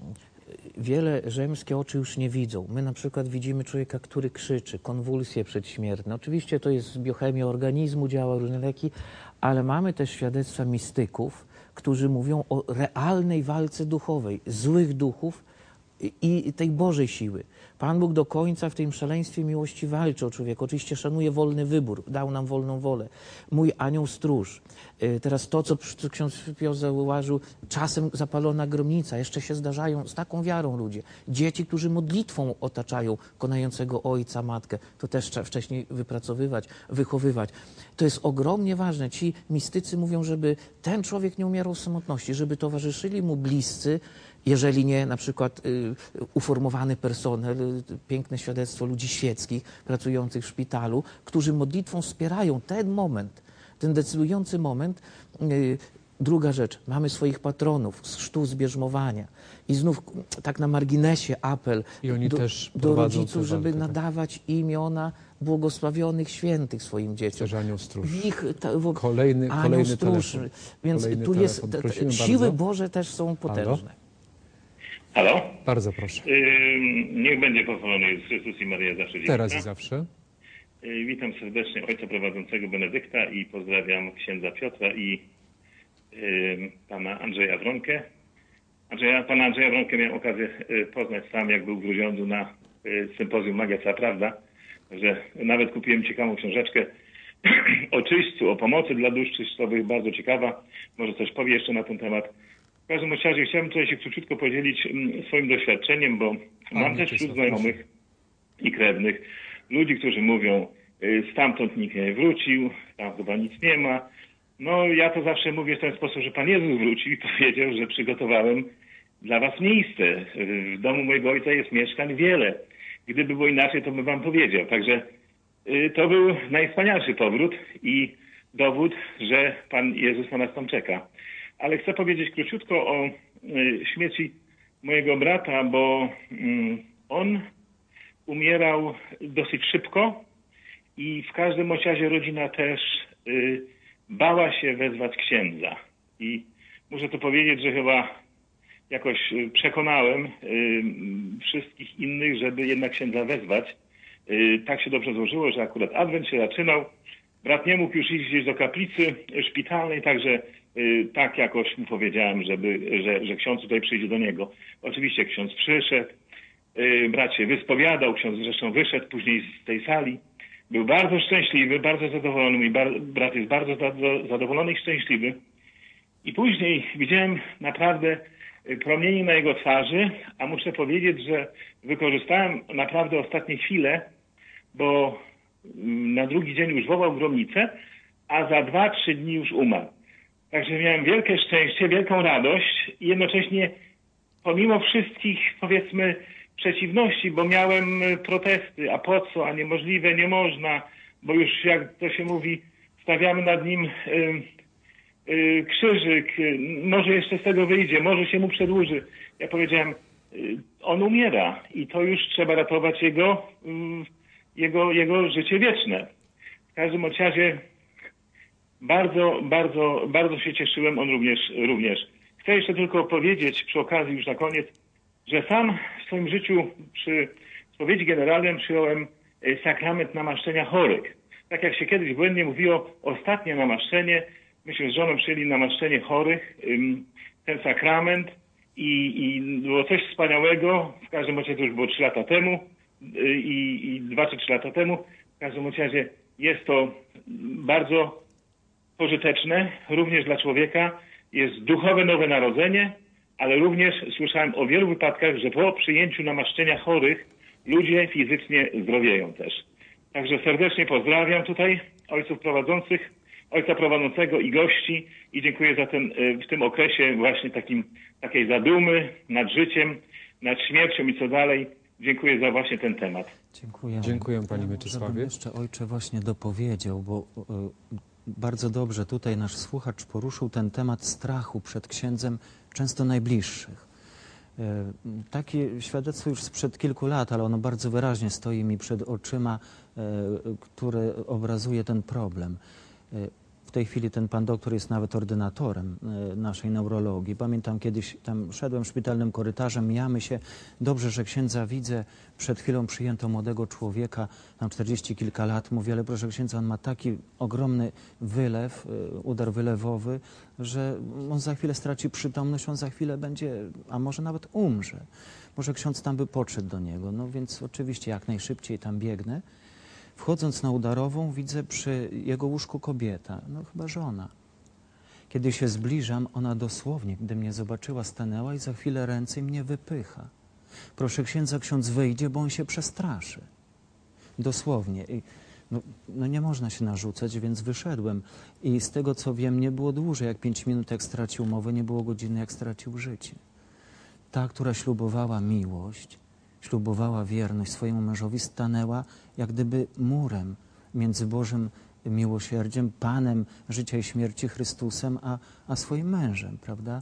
wiele ziemskie oczy już nie widzą. My na przykład widzimy człowieka, który krzyczy, konwulsje przedśmiertne. Oczywiście to jest biochemia organizmu, działa różne leki, ale mamy też świadectwa mistyków, którzy mówią o realnej walce duchowej, złych duchów i i tej Bożej siły. Pan Bóg do końca w tym szaleństwie miłości walczy o człowieka. Oczywiście szanuje wolny wybór, dał nam wolną wolę. Mój anioł stróż. Y, Teraz to, co przy- ksiądz Piotr zauważył, czasem zapalona gromnica. Jeszcze się zdarzają z taką wiarą ludzie. Dzieci, którzy modlitwą otaczają konającego ojca, matkę. To też trzeba wcześniej wypracowywać, wychowywać. To jest ogromnie ważne. Ci mistycy mówią, żeby ten człowiek nie umierał w samotności, żeby towarzyszyli mu bliscy, jeżeli nie na przykład y, uformowany personel, y, piękne świadectwo ludzi świeckich pracujących w szpitalu, którzy modlitwą wspierają ten moment, ten decydujący moment. Y, druga rzecz, mamy swoich patronów z chrztu, z bierzmowania. I znów tak na marginesie apel I oni do, też do prowadzą rodziców, tę żeby walkę, tak. nadawać imiona błogosławionych świętych swoim dzieciom. Też anioł stróż. W ich ta, w, Kolejny, anioł kolejny stróż. telefon. Więc Kolejny tu jest, telefon. te, te, Prosimy siły bardzo. Boże też są potężne. Halo? Bardzo proszę. Ym, niech będzie pochwalony Jezus Chrystus i Maryja zawsze dziewna. Teraz i zawsze. Yy, witam serdecznie ojca prowadzącego Benedykta i pozdrawiam księdza Piotra i yy, pana Andrzeja Wronkę. Andrzeja, pana Andrzeja Wronkę miałem okazję yy, poznać sam, jak był w Grudziądzu na yy, sympozjum Magia Cała Prawda. Że nawet kupiłem ciekawą książeczkę o czyśćcu, o pomocy dla dusz czyścowych, bardzo ciekawa. Może coś powie jeszcze na ten temat. W każdym razie chciałbym tutaj się króciutko podzielić mm, swoim doświadczeniem, bo mam też wśród znajomych i krewnych ludzi, którzy mówią, y, stamtąd nikt nie wrócił, tam chyba nic nie ma. No ja to zawsze mówię w ten sposób, że Pan Jezus wrócił i powiedział, że przygotowałem dla was miejsce. Y, W domu mojego ojca jest mieszkań wiele. Gdyby było inaczej, to bym wam powiedział. Także y, to był najwspanialszy powrót i dowód, że Pan Jezus na nas tam czeka. Ale chcę powiedzieć króciutko o y, śmierci mojego brata, bo y, on umierał dosyć szybko i w każdym razie rodzina też y, bała się wezwać księdza. I muszę to powiedzieć, że chyba jakoś y, przekonałem y, wszystkich innych, żeby jednak księdza wezwać. y, tak się dobrze złożyło, że akurat Adwent się zaczynał. Brat nie mógł już iść gdzieś do kaplicy szpitalnej, także y, tak jakoś mu powiedziałem, żeby, że, że ksiądz tutaj przyjdzie do niego. Oczywiście ksiądz przyszedł, y, brat się wyspowiadał, ksiądz zresztą wyszedł później z tej sali. Był bardzo szczęśliwy, bardzo zadowolony. Mój bar- brat jest bardzo za- zadowolony i szczęśliwy. I później widziałem naprawdę promienie na jego twarzy, a muszę powiedzieć, że wykorzystałem naprawdę ostatnie chwile, bo na drugi dzień już wołał gromnicę, a za dwa, trzy dni już umarł. Także miałem wielkie szczęście, wielką radość i jednocześnie pomimo wszystkich, powiedzmy, przeciwności, bo miałem protesty, a po co, a niemożliwe, nie można, bo już jak to się mówi, stawiamy nad nim y, y, krzyżyk, y, może jeszcze z tego wyjdzie, może się mu przedłuży. Ja powiedziałem, y, on umiera i to już trzeba ratować jego, y, jego, jego życie wieczne. W każdym razie bardzo, bardzo, bardzo się cieszyłem, on również, również. Chcę jeszcze tylko powiedzieć przy okazji już na koniec, że sam w swoim życiu przy spowiedzi generalnej przyjąłem sakrament namaszczenia chorych. Tak jak się kiedyś błędnie mówiło, ostatnie namaszczenie, myśmy z żoną przyjęli namaszczenie chorych, ten sakrament i, i było coś wspaniałego, w każdym razie to już było trzy lata temu i, i dwa czy trzy lata temu, w każdym razie jest to bardzo pożyteczne, również dla człowieka, jest duchowe nowe narodzenie, ale również słyszałem o wielu wypadkach, że po przyjęciu namaszczenia chorych ludzie fizycznie zdrowieją też. Także serdecznie pozdrawiam tutaj ojców prowadzących, ojca prowadzącego i gości i dziękuję za ten, w tym okresie właśnie takim, takiej zadumy nad życiem, nad śmiercią i co dalej. Dziękuję za właśnie ten temat. Dziękuję. Dziękuję panie Ja Mieczysławie. żebym jeszcze ojcze właśnie dopowiedział, bo y, bardzo dobrze tutaj nasz słuchacz poruszył ten temat strachu przed księdzem często najbliższych. Y, takie świadectwo już sprzed kilku lat, ale ono bardzo wyraźnie stoi mi przed oczyma, y, które obrazuje ten problem. Y, W tej chwili ten pan doktor jest nawet ordynatorem y, naszej neurologii. Pamiętam kiedyś tam szedłem szpitalnym korytarzem, mijamy się. Dobrze, że księdza widzę. Przed chwilą przyjęto młodego człowieka, tam czterdzieści kilka lat. Mówię, ale proszę księdza, on ma taki ogromny wylew, y, udar wylewowy, że on za chwilę straci przytomność, on za chwilę będzie, a może nawet umrze. Może ksiądz tam by podszedł do niego. No więc oczywiście jak najszybciej tam biegnę. Wchodząc na udarową, widzę przy jego łóżku kobieta, no chyba żona. Kiedy się zbliżam, ona dosłownie, gdy mnie zobaczyła, stanęła i za chwilę ręce mnie wypycha. Proszę księdza, ksiądz wyjdzie, bo on się przestraszy. Dosłownie. I no, no nie można się narzucać, więc wyszedłem. I z tego, co wiem, nie było dłużej jak pięć minut, jak stracił mowę, nie było godziny, jak stracił życie. Ta, która ślubowała miłość, ślubowała wierność swojemu mężowi, stanęła jak gdyby murem między Bożym miłosierdziem, Panem życia i śmierci, Chrystusem, a, a swoim mężem, prawda?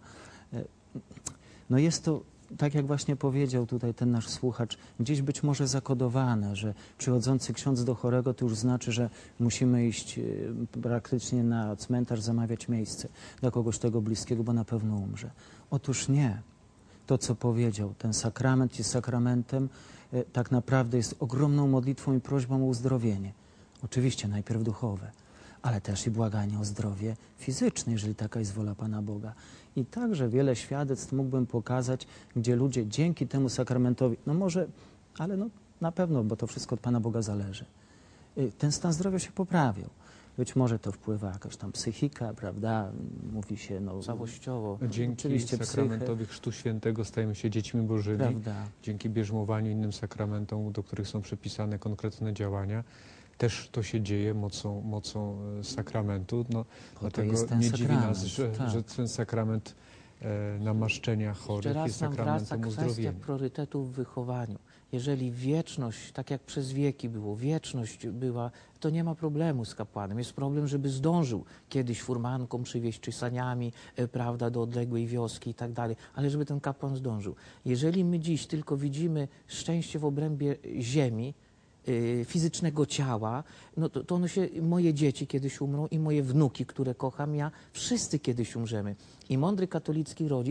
No jest to, tak jak właśnie powiedział tutaj ten nasz słuchacz, gdzieś być może zakodowane, że przychodzący ksiądz do chorego to już znaczy, że musimy iść praktycznie na cmentarz, zamawiać miejsce dla kogoś tego bliskiego, bo na pewno umrze. Otóż nie. To, co powiedział, ten sakrament jest sakramentem, tak naprawdę jest ogromną modlitwą i prośbą o uzdrowienie. Oczywiście najpierw duchowe, ale też i błaganie o zdrowie fizyczne, jeżeli taka jest wola Pana Boga. I także wiele świadectw mógłbym pokazać, gdzie ludzie dzięki temu sakramentowi, no może, ale no na pewno, bo to wszystko od Pana Boga zależy, ten stan zdrowia się poprawiał. Być może to wpływa jakaś tam psychika, prawda? Mówi się, no... Całościowo. Dzięki Oczywiście sakramentowi psychę. Chrztu Świętego stajemy się dziećmi Bożymi. Prawda. Dzięki bierzmowaniu, innym sakramentom, do których są przypisane konkretne działania, też to się dzieje mocą, mocą e, sakramentu. No, dlatego jest ten nie dziwi nas, sakrament, że, tak. że ten sakrament e, namaszczenia chorych Jeszcze jest raz nam wraca sakramentem kwestia uzdrowienia. priorytetu w wychowaniu. Jeżeli wieczność, tak jak przez wieki było, wieczność była, to nie ma problemu z kapłanem. Jest problem, żeby zdążył kiedyś furmanką przywieźć, czy saniami, e, prawda, do odległej wioski i tak dalej, ale żeby ten kapłan zdążył. Jeżeli my dziś tylko widzimy szczęście w obrębie ziemi, e, fizycznego ciała, no to, to ono się, moje dzieci kiedyś umrą i moje wnuki, które kocham ja, wszyscy kiedyś umrzemy. I mądry katolicki rodzic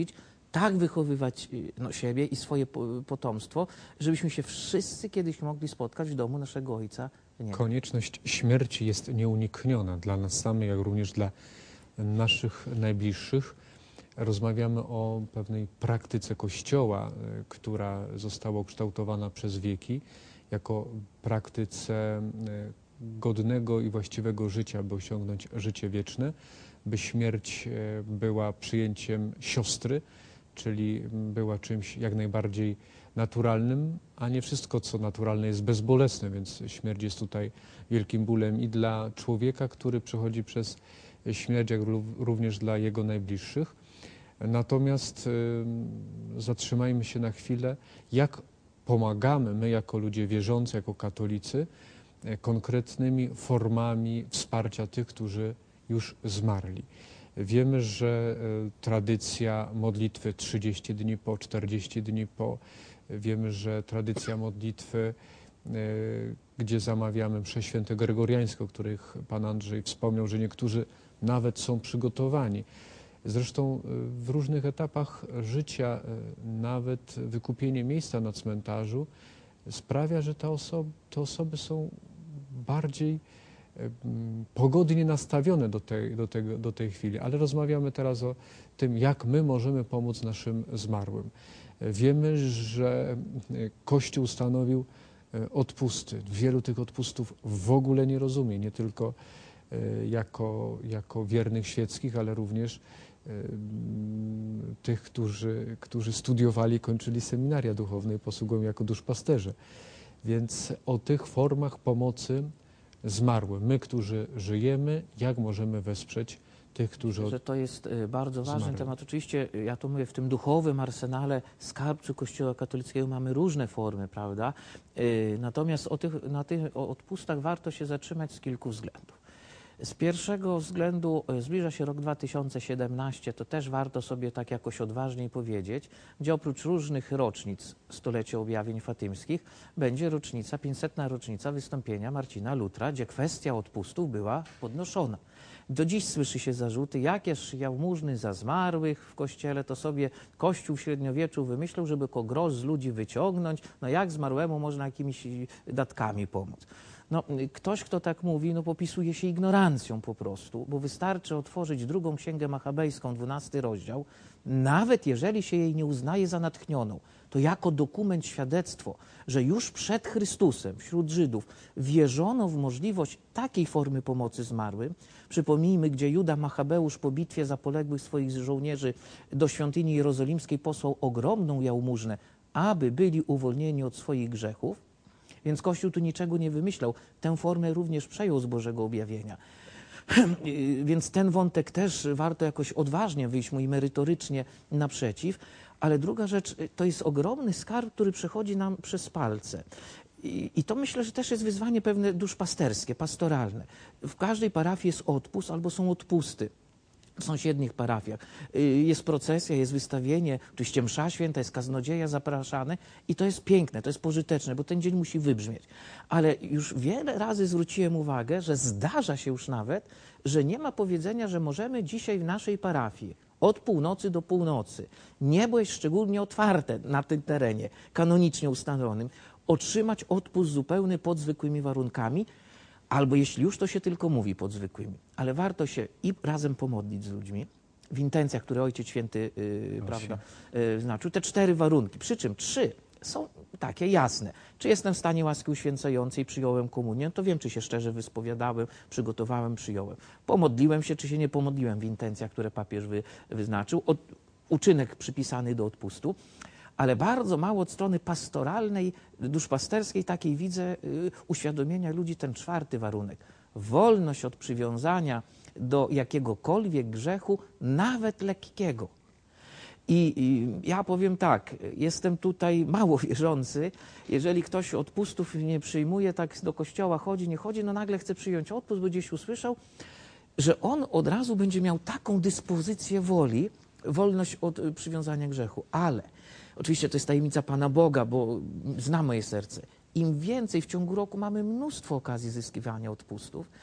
tak wychowywać no, siebie i swoje potomstwo, żebyśmy się wszyscy kiedyś mogli spotkać w domu naszego Ojca w niebie. Konieczność śmierci jest nieunikniona dla nas samych, jak również dla naszych najbliższych. Rozmawiamy o pewnej praktyce Kościoła, która została ukształtowana przez wieki, jako praktyce godnego i właściwego życia, by osiągnąć życie wieczne, by śmierć była przyjęciem siostry, czyli była czymś jak najbardziej naturalnym, a nie wszystko, co naturalne, jest bezbolesne, więc śmierć jest tutaj wielkim bólem i dla człowieka, który przechodzi przez śmierć, jak również dla jego najbliższych. Natomiast y, zatrzymajmy się na chwilę, jak pomagamy my jako ludzie wierzący, jako katolicy, y, konkretnymi formami wsparcia tych, którzy już zmarli. Wiemy, że y, tradycja modlitwy trzydzieści dni po, czterdzieści dni po, y, wiemy, że tradycja modlitwy, y, gdzie zamawiamy mszę święte gregoriańskie, o których Pan Andrzej wspomniał, że niektórzy nawet są przygotowani. Zresztą w różnych etapach życia nawet wykupienie miejsca na cmentarzu sprawia, że te osoby, te osoby są bardziej pogodnie nastawione do tej, do, tego, do tej chwili. Ale rozmawiamy teraz o tym, jak my możemy pomóc naszym zmarłym. Wiemy, że Kościół ustanowił odpusty. Wielu tych odpustów w ogóle nie rozumie, nie tylko jako, jako wiernych świeckich, ale również tych, którzy, którzy studiowali, kończyli seminaria duchowne i posługują jako duszpasterze. Więc o tych formach pomocy zmarłym, my, którzy żyjemy, jak możemy wesprzeć tych, którzy Myślę, że to jest bardzo ważny zmarły. temat. Oczywiście, ja to mówię, w tym duchowym arsenale skarbcu Kościoła katolickiego mamy różne formy, prawda? Natomiast o tych, na tych odpustach warto się zatrzymać z kilku względów. Z pierwszego względu zbliża się rok dwa tysiące siedemnasty, to też warto sobie tak jakoś odważniej powiedzieć, gdzie oprócz różnych rocznic stulecia objawień fatymskich będzie rocznica, pięćsetna rocznica wystąpienia Marcina Lutra, gdzie kwestia odpustów była podnoszona. Do dziś słyszy się zarzuty, jakież jałmużny za zmarłych w kościele, to sobie Kościół w średniowieczu wymyślał, żeby go grosz z ludzi wyciągnąć, no jak zmarłemu można jakimiś datkami pomóc. No, ktoś, kto tak mówi, no popisuje się ignorancją po prostu, bo wystarczy otworzyć drugą księgę machabejską, dwunasty rozdział, nawet jeżeli się jej nie uznaje za natchnioną, to jako dokument, świadectwo, że już przed Chrystusem wśród Żydów wierzono w możliwość takiej formy pomocy zmarłym. Przypomnijmy, gdzie Juda Machabeusz po bitwie za poległych swoich żołnierzy do świątyni jerozolimskiej posłał ogromną jałmużnę, aby byli uwolnieni od swoich grzechów. Więc Kościół tu niczego nie wymyślał. Tę formę również przejął z Bożego objawienia. Więc ten wątek też warto jakoś odważnie wyjść mu i merytorycznie naprzeciw. Ale druga rzecz, to jest ogromny skarb, który przechodzi nam przez palce. I, I to myślę, że też jest wyzwanie pewne duszpasterskie, pastoralne. W każdej parafii jest odpust albo są odpusty. W sąsiednich parafiach. Jest procesja, jest wystawienie, oczywiście msza święta, jest kaznodzieja zapraszany i to jest piękne, to jest pożyteczne, bo ten dzień musi wybrzmieć. Ale już wiele razy zwróciłem uwagę, że zdarza się już nawet, że nie ma powiedzenia, że możemy dzisiaj w naszej parafii od północy do północy, niebo jest szczególnie otwarte na tym terenie kanonicznie ustanowionym, otrzymać odpust zupełny pod zwykłymi warunkami, albo jeśli już, to się tylko mówi pod zwykłymi. Ale warto się i razem pomodlić z ludźmi w intencjach, które Ojciec Święty yy, prawda, yy, znaczył. Te cztery warunki, przy czym trzy są takie jasne. Czy jestem w stanie łaski uświęcającej, przyjąłem komunię, to wiem, czy się szczerze wyspowiadałem, przygotowałem, przyjąłem. Pomodliłem się, czy się nie pomodliłem w intencjach, które papież wy, wyznaczył. Od, uczynek przypisany do odpustu. Ale bardzo mało od strony pastoralnej, duszpasterskiej takiej widzę y, uświadomienia ludzi ten czwarty warunek. Wolność od przywiązania do jakiegokolwiek grzechu, nawet lekkiego. I, I ja powiem tak, jestem tutaj mało wierzący. Jeżeli ktoś odpustów nie przyjmuje, tak do kościoła chodzi, nie chodzi, no nagle chce przyjąć odpust, bo gdzieś usłyszał, że on od razu będzie miał taką dyspozycję woli, wolność od przywiązania grzechu. Ale oczywiście to jest tajemnica Pana Boga, bo zna moje serce. Im więcej w ciągu roku mamy mnóstwo okazji zyskiwania odpustów,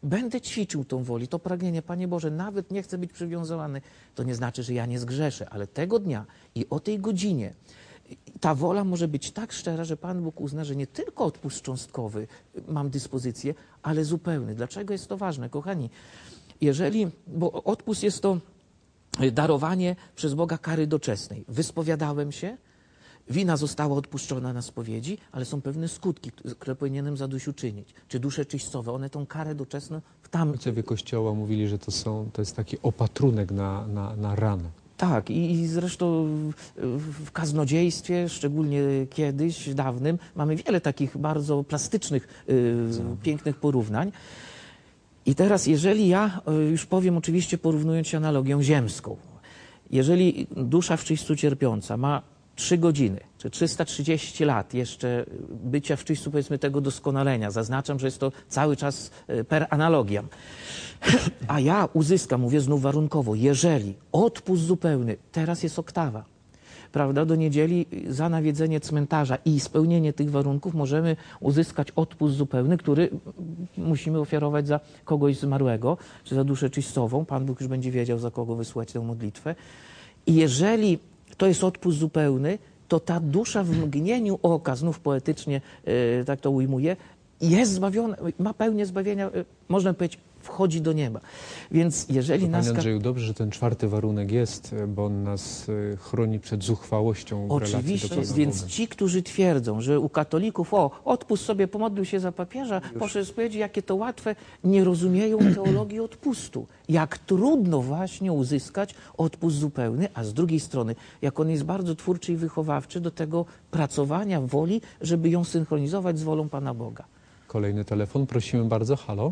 będę ćwiczył tą wolę, to pragnienie, Panie Boże, nawet nie chcę być przywiązany, to nie znaczy, że ja nie zgrzeszę, ale tego dnia i o tej godzinie ta wola może być tak szczera, że Pan Bóg uzna, że nie tylko odpust cząstkowy mam dyspozycję, ale zupełny. Dlaczego jest to ważne, kochani? Jeżeli, bo odpust jest to darowanie przez Boga kary doczesnej. Wyspowiadałem się, wina została odpuszczona na spowiedzi, ale są pewne skutki, które powinienem zadośćuczynić. Czy dusze czyścowe, one tą karę doczesną tam... Ojcowie Kościoła mówili, że to, są, to jest taki opatrunek na, na, na ranę. Tak, i, i zresztą w, w kaznodziejstwie, szczególnie kiedyś, dawnym, mamy wiele takich bardzo plastycznych, y, pięknych porównań. I teraz, jeżeli ja y, już powiem, oczywiście porównując się analogią ziemską, jeżeli dusza w czyśćcu cierpiąca ma trzy godziny, czy trzysta trzydzieści lat jeszcze bycia w czyśćcu, powiedzmy, tego doskonalenia, zaznaczam, że jest to cały czas per analogiam, a ja uzyskam, mówię znów warunkowo, jeżeli odpust zupełny, teraz jest oktawa, prawda, do niedzieli za nawiedzenie cmentarza i spełnienie tych warunków możemy uzyskać odpust zupełny, który musimy ofiarować za kogoś zmarłego, czy za duszę czyścową. Pan Bóg już będzie wiedział, za kogo wysłać tę modlitwę. I jeżeli to jest odpust zupełny, to ta dusza w mgnieniu oka, znów poetycznie yy, tak to ujmuję, jest zbawiona, ma pełnię zbawienia, yy, można powiedzieć, wchodzi do nieba. Więc jeżeli nas... Panie Andrzeju, dobrze, że ten czwarty warunek jest, bo on nas y, chroni przed zuchwałością w relacji Oczywiście, do Pana więc Boga. ci, którzy twierdzą, że u katolików, o, odpust sobie, pomodlił się za papieża, poszedł powiedzieć, jakie to łatwe, nie rozumieją teologii odpustu. Jak trudno właśnie uzyskać odpust zupełny, a z drugiej strony, jak on jest bardzo twórczy i wychowawczy do tego pracowania woli, żeby ją synchronizować z wolą Pana Boga. Kolejny telefon, prosimy bardzo, halo.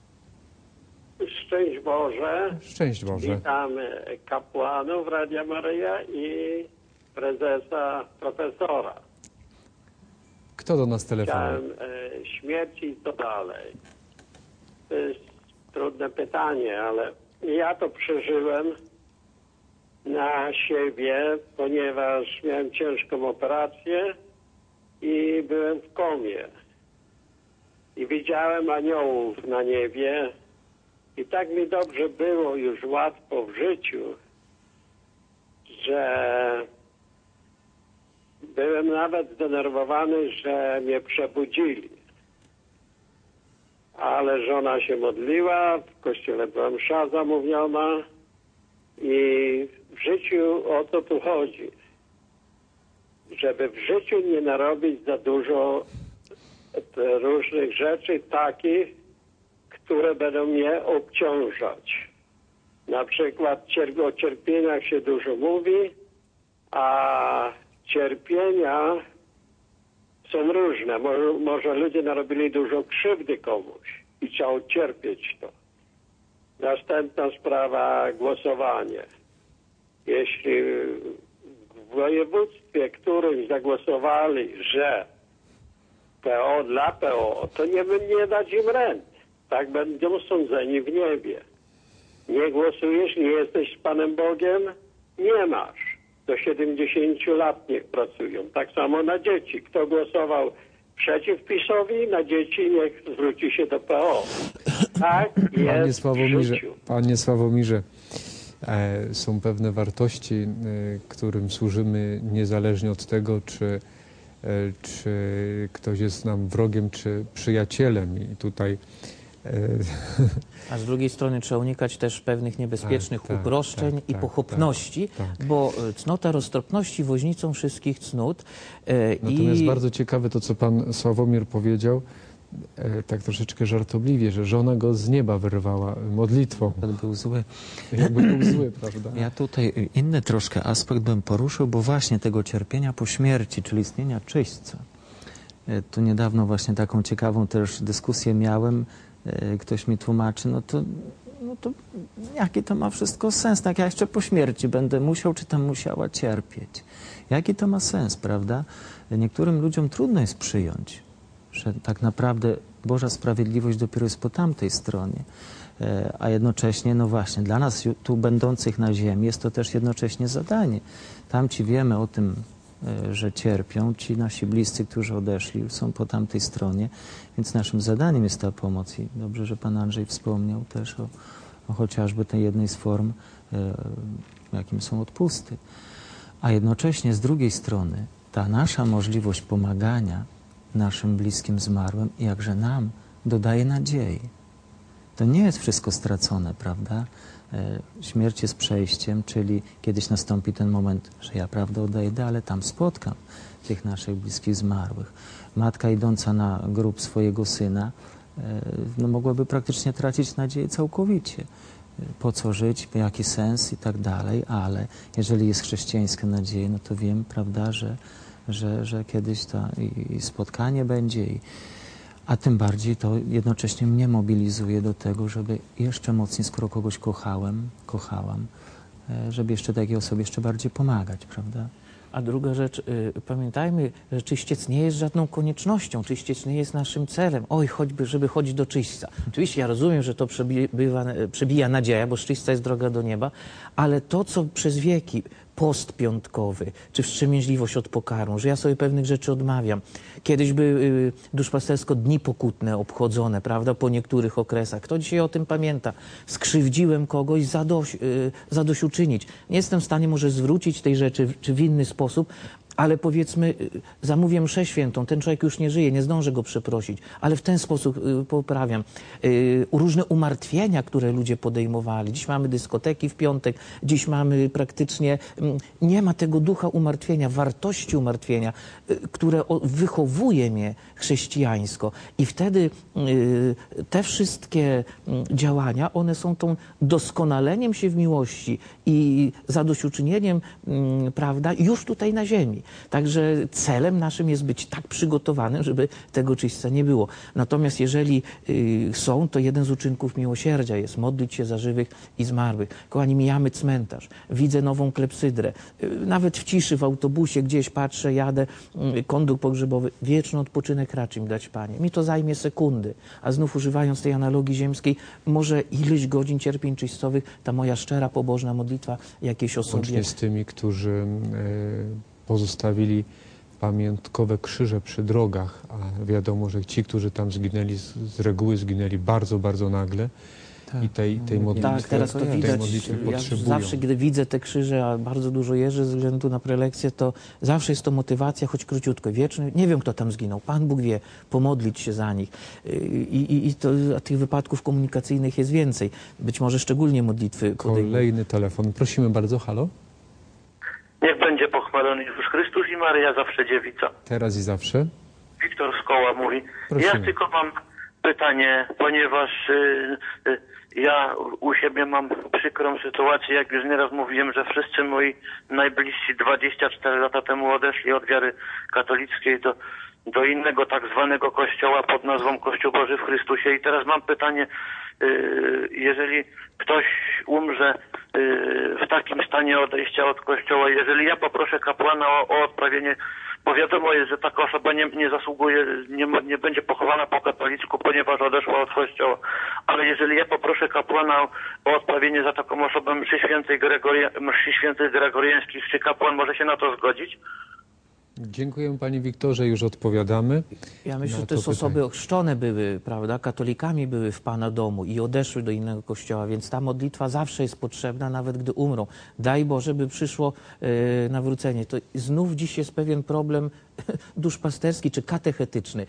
Szczęść Boże. Szczęść Boże. Witam kapłanów Radia Maryja i prezesa, profesora. Kto do nas telefonuje? Chciałem e, śmierci i co dalej. To jest trudne pytanie, ale ja to przeżyłem na siebie, ponieważ miałem ciężką operację i byłem w komie. I widziałem aniołów na niebie. I tak mi dobrze było, już łatwo w życiu, że byłem nawet zdenerwowany, że mnie przebudzili. Ale żona się modliła, w kościele była msza zamówiona i w życiu o to tu chodzi. Żeby w życiu nie narobić za dużo różnych rzeczy takich, które będą mnie obciążać. Na przykład o cierpieniach się dużo mówi, a cierpienia są różne. Może, może ludzie narobili dużo krzywdy komuś i trzeba ucierpieć to. Następna sprawa, głosowanie. Jeśli w województwie którymś zagłosowali, że P O dla P O, to nie, nie dać im rent. Tak będą sądzeni w niebie. Nie głosujesz, nie jesteś z Panem Bogiem, nie masz. Do siedemdziesięciu lat niech pracują. Tak samo na dzieci. Kto głosował przeciw PiS-owi, na dzieci niech zwróci się do P O. Tak Panie jest w Sławomirze, życiu. Panie Sławomirze, e, są pewne wartości, e, którym służymy niezależnie od tego, czy, e, czy ktoś jest nam wrogiem, czy przyjacielem. I tutaj A z drugiej strony trzeba unikać też pewnych niebezpiecznych tak, tak, uproszczeń tak, i tak, pochopności, tak, tak. bo cnota roztropności woźnicą wszystkich cnót. E, Natomiast i... bardzo ciekawe to, co pan Sławomir powiedział, e, tak troszeczkę żartobliwie, że żona go z nieba wyrwała modlitwą. Był zły. Jakby był zły, prawda? Ja tutaj inny troszkę aspekt bym poruszył, bo właśnie tego cierpienia po śmierci, czyli istnienia czyśćca. E, Tu niedawno właśnie taką ciekawą też dyskusję miałem. E, Ktoś mi tłumaczy, no to, no to jaki to ma wszystko sens? Tak, ja jeszcze po śmierci będę musiał, czy tam musiała cierpieć. Jaki to ma sens, prawda? Niektórym ludziom trudno jest przyjąć, że tak naprawdę Boża sprawiedliwość dopiero jest po tamtej stronie. E, A jednocześnie, no właśnie, dla nas tu będących na ziemi jest to też jednocześnie zadanie. Tamci wiemy o tym e, że cierpią. Ci nasi bliscy, którzy odeszli, już są po tamtej stronie, więc naszym zadaniem jest ta pomoc. I dobrze, że pan Andrzej wspomniał też o, o chociażby tej jednej z form, e, jakim są odpusty. A jednocześnie z drugiej strony ta nasza możliwość pomagania naszym bliskim zmarłym, jakże nam dodaje nadziei. To nie jest wszystko stracone, prawda? E, śmierć jest przejściem, czyli kiedyś nastąpi ten moment, że ja prawdę odejdę, ale tam spotkam tych naszych bliskich zmarłych. Matka idąca na grób swojego syna e, no, mogłaby praktycznie tracić nadzieję całkowicie. Po co żyć, jaki sens i tak dalej, ale jeżeli jest chrześcijańska nadzieja, no to wiem, prawda, że, że, że kiedyś to i, i spotkanie będzie, i, a tym bardziej to jednocześnie mnie mobilizuje do tego, żeby jeszcze mocniej, skoro kogoś kochałem, kochałam, żeby jeszcze takiej osobie jeszcze bardziej pomagać, prawda? A druga rzecz, y, pamiętajmy, że czyściec nie jest żadną koniecznością, czyściec nie jest naszym celem. Oj, choćby, żeby chodzić do czyśćca. Oczywiście ja rozumiem, że to przebywa, przebija nadzieja, bo z czyśćca jest droga do nieba, ale to, co przez wieki, post piątkowy, czy wstrzemięźliwość od pokarmu, że ja sobie pewnych rzeczy odmawiam. Kiedyś były y, duszpastersko dni pokutne obchodzone, prawda, po niektórych okresach. Kto dzisiaj o tym pamięta? Skrzywdziłem kogoś, zadoś, y, zadośćuczynić. Nie jestem w stanie może zwrócić tej rzeczy, czy w inny sposób, ale powiedzmy, zamówię mszę świętą, ten człowiek już nie żyje, nie zdążę go przeprosić, ale w ten sposób y, poprawiam. Y, różne umartwienia, które ludzie podejmowali. Dziś mamy dyskoteki w piątek, dziś mamy praktycznie, y, nie ma tego ducha umartwienia, wartości umartwienia, y, które o, wychowuje mnie chrześcijańsko. I wtedy y, te wszystkie y, działania, one są tą doskonaleniem się w miłości i zadośćuczynieniem, y, prawda, już tutaj na ziemi. Także celem naszym jest być tak przygotowanym, żeby tego czyśćca nie było. Natomiast jeżeli y, są, to jeden z uczynków miłosierdzia jest modlić się za żywych i zmarłych. Kochani, mijamy cmentarz, widzę nową klepsydrę. Y, nawet w ciszy, w autobusie gdzieś patrzę, jadę, y, kondukt pogrzebowy. Wieczny odpoczynek racz im dać, Panie. Mi to zajmie sekundy. A znów używając tej analogii ziemskiej, może ileś godzin cierpień czyśćcowych ta moja szczera, pobożna modlitwa jakiejś osobie. Łącznie z tymi, którzy y, pozostawili pamiątkowe krzyże przy drogach, a wiadomo, że ci, którzy tam zginęli, z, z reguły zginęli bardzo, bardzo nagle. Tak. I tej, tej modlitwy, tak, teraz to widać. Ja zawsze, gdy widzę te krzyże, a bardzo dużo jeżdżę ze względu na prelekcję, to zawsze jest to motywacja, choć króciutko, wieczny. Nie wiem, kto tam zginął. Pan Bóg wie, pomodlić się za nich. I, i, i to, a tych wypadków komunikacyjnych jest więcej. Być może szczególnie modlitwy. Kolejny podejmą. Telefon. Prosimy bardzo. Halo? Niech będzie pochwalony Jezus Chrystus i Maryja zawsze dziewica. Teraz i zawsze. Wiktor z koła mówi. Prosimy. Ja tylko mam pytanie, ponieważ y, y, ja u siebie mam przykrą sytuację, jak już nieraz mówiłem, że wszyscy moi najbliżsi dwadzieścia cztery lata temu odeszli od wiary katolickiej do, do innego tak zwanego kościoła pod nazwą Kościół Boży w Chrystusie. I teraz mam pytanie, y, jeżeli ktoś umrze y, w takim stanie odejścia od kościoła, jeżeli ja poproszę kapłana o, o odprawienie, bo wiadomo jest, że taka osoba nie, nie zasługuje, nie, nie będzie pochowana po katolicku, ponieważ odeszła od kościoła. Ale jeżeli ja poproszę kapłana o, o odprawienie za taką osobę mszy świętej, Gregoria, mszy świętej gregoriańskich, czy kapłan może się na to zgodzić? Dziękujemy Panie Wiktorze, już odpowiadamy. Ja myślę, że te to osoby ochrzczone były, prawda, katolikami były w Pana domu i odeszły do innego kościoła, więc ta modlitwa zawsze jest potrzebna, nawet gdy umrą. Daj Boże, by przyszło e, nawrócenie. To znów dziś jest pewien problem duszpasterski czy katechetyczny.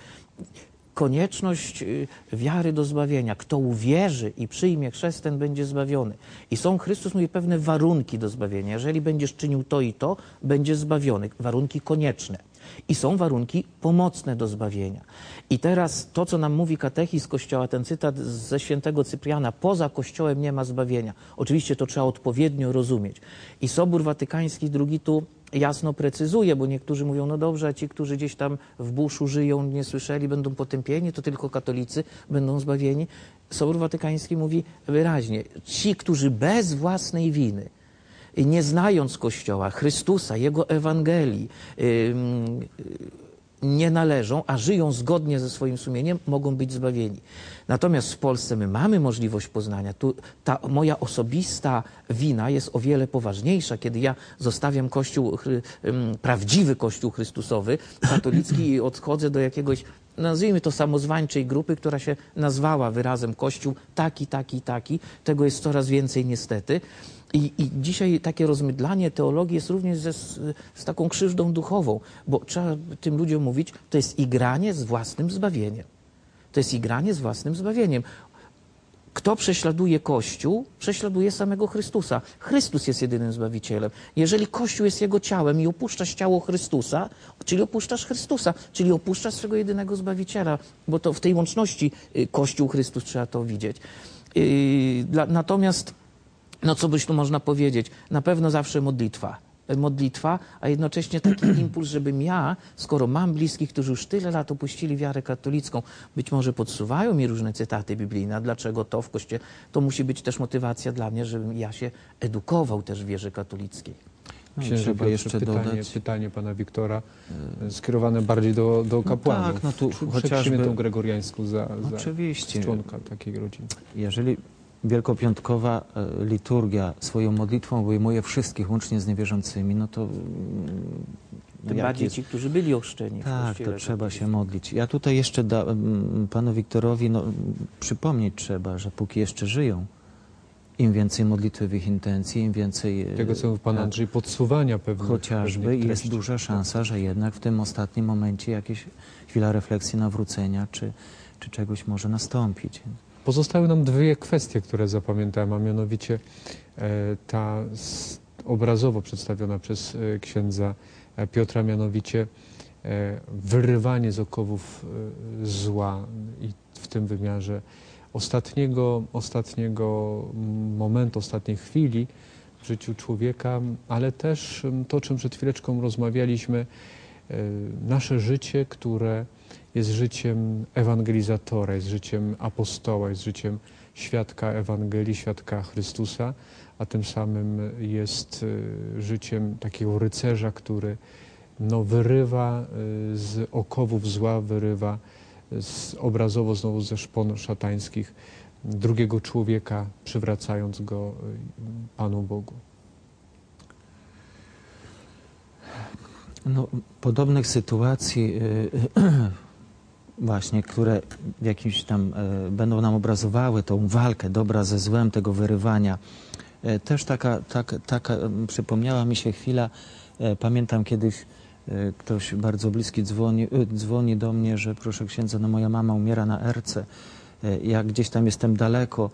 Konieczność wiary do zbawienia. Kto uwierzy i przyjmie chrzest, ten będzie zbawiony. I są, Chrystus mówi, pewne warunki do zbawienia. Jeżeli będziesz czynił to i to, będziesz zbawiony. Warunki konieczne. I są warunki pomocne do zbawienia. I teraz to, co nam mówi katechizm Kościoła, ten cytat ze świętego Cypriana, poza Kościołem nie ma zbawienia. Oczywiście to trzeba odpowiednio rozumieć. I Sobór Watykański drugi tu jasno precyzuje, bo niektórzy mówią, no dobrze, a ci, którzy gdzieś tam w buszu żyją, nie słyszeli, będą potępieni, to tylko katolicy będą zbawieni. Sobór Watykański mówi wyraźnie, ci, którzy bez własnej winy, nie znając Kościoła, Chrystusa, Jego Ewangelii, yy, nie należą, a żyją zgodnie ze swoim sumieniem, mogą być zbawieni. Natomiast w Polsce my mamy możliwość poznania. Tu ta moja osobista wina jest o wiele poważniejsza, kiedy ja zostawiam Kościół, prawdziwy Kościół Chrystusowy, katolicki i odchodzę do jakiegoś, nazwijmy to, samozwańczej grupy, która się nazwała wyrazem Kościół taki, taki, taki. Tego jest coraz więcej niestety. I, I dzisiaj takie rozmydlanie teologii jest również ze, z, z taką krzywdą duchową, bo trzeba tym ludziom mówić, to jest igranie z własnym zbawieniem. To jest igranie z własnym zbawieniem. Kto prześladuje Kościół, prześladuje samego Chrystusa. Chrystus jest jedynym Zbawicielem. Jeżeli Kościół jest Jego ciałem i opuszczasz ciało Chrystusa, czyli opuszczasz Chrystusa, czyli opuszczasz swego jedynego Zbawiciela, bo to w tej łączności Kościół, Chrystus trzeba to widzieć. Natomiast no co byś tu można powiedzieć? Na pewno zawsze modlitwa. Modlitwa, a jednocześnie taki impuls, żebym ja, skoro mam bliskich, którzy już tyle lat opuścili wiarę katolicką, być może podsuwają mi różne cytaty biblijne, a dlaczego to w Kościele, to musi być też motywacja dla mnie, żebym ja się edukował też w wierze katolickiej. No, Księże trzeba Piotrze, jeszcze pytanie, dodać. pytanie pana Wiktora, skierowane bardziej do, do kapłanów. tak, no tu Czy chociażby- chociażby tą gregoriańską za, za Oczywiście. członka takiej rodziny. Jeżeli wielkopiątkowa e, liturgia swoją modlitwą obejmuje wszystkich, łącznie z niewierzącymi, no to... mm, Tym jak bardziej jest- ci, którzy byli ochrzczeni w Tak, Kościele to trzeba katolickim. się modlić. Ja tutaj jeszcze da, mm, panu Wiktorowi no, przypomnieć trzeba, że póki jeszcze żyją, im więcej modlitwowych intencji, im więcej... e, Tego, co mówił pan tak, Andrzej, podsuwania pewnych chociażby pewnych jest treści. duża szansa, że jednak w tym ostatnim momencie jakieś chwila refleksji, nawrócenia, czy, czy czegoś może nastąpić. Pozostały nam dwie kwestie, które zapamiętałem, a mianowicie e, ta s- obrazowo przedstawiona przez e, księdza e, Piotra, mianowicie e, wyrywanie z okowów e, zła i w tym wymiarze ostatniego, ostatniego momentu, ostatniej chwili w życiu człowieka, ale też m, to, o czym przed chwileczką rozmawialiśmy, e, nasze życie, które jest życiem ewangelizatora, jest życiem apostoła, jest życiem świadka Ewangelii, świadka Chrystusa, a tym samym jest y, życiem takiego rycerza, który no, wyrywa y, z okowów zła, wyrywa z, obrazowo znowu ze szpon szatańskich drugiego człowieka, przywracając go y, Panu Bogu. No, podobnych sytuacji y, właśnie, które w jakimś tam y, będą nam obrazowały tą walkę dobra ze złem, tego wyrywania. Y, też taka, tak, taka y, przypomniała mi się chwila, y, pamiętam kiedyś y, ktoś bardzo bliski dzwoni, y, dzwoni do mnie, że proszę księdza, no moja mama umiera na erce. Jak gdzieś tam jestem daleko,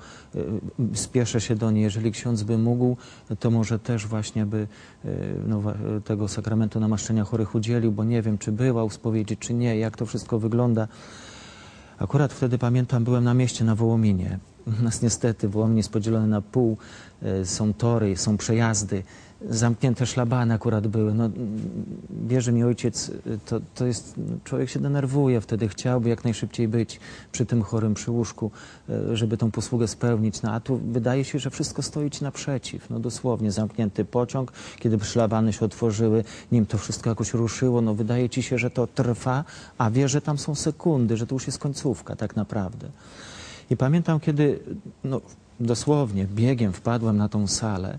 spieszę się do niej. Jeżeli ksiądz by mógł, to może też właśnie by no, tego sakramentu namaszczenia chorych udzielił, bo nie wiem, czy była u spowiedzi, czy nie, jak to wszystko wygląda. Akurat wtedy pamiętam, byłem na mieście, na Wołominie. U nas niestety Wołomin jest podzielony na pół, są tory, są przejazdy, zamknięte szlabany akurat były. No, wierzy mi ojciec, to, to jest, człowiek się denerwuje, wtedy chciałby jak najszybciej być przy tym chorym, przy łóżku, żeby tą posługę spełnić. No, a tu wydaje się, że wszystko stoi ci naprzeciw. No dosłownie, zamknięty pociąg, kiedy szlabany się otworzyły, nim to wszystko jakoś ruszyło, no wydaje ci się, że to trwa, a wie, że tam są sekundy, że to już jest końcówka tak naprawdę. I pamiętam, kiedy no, dosłownie biegiem wpadłem na tą salę.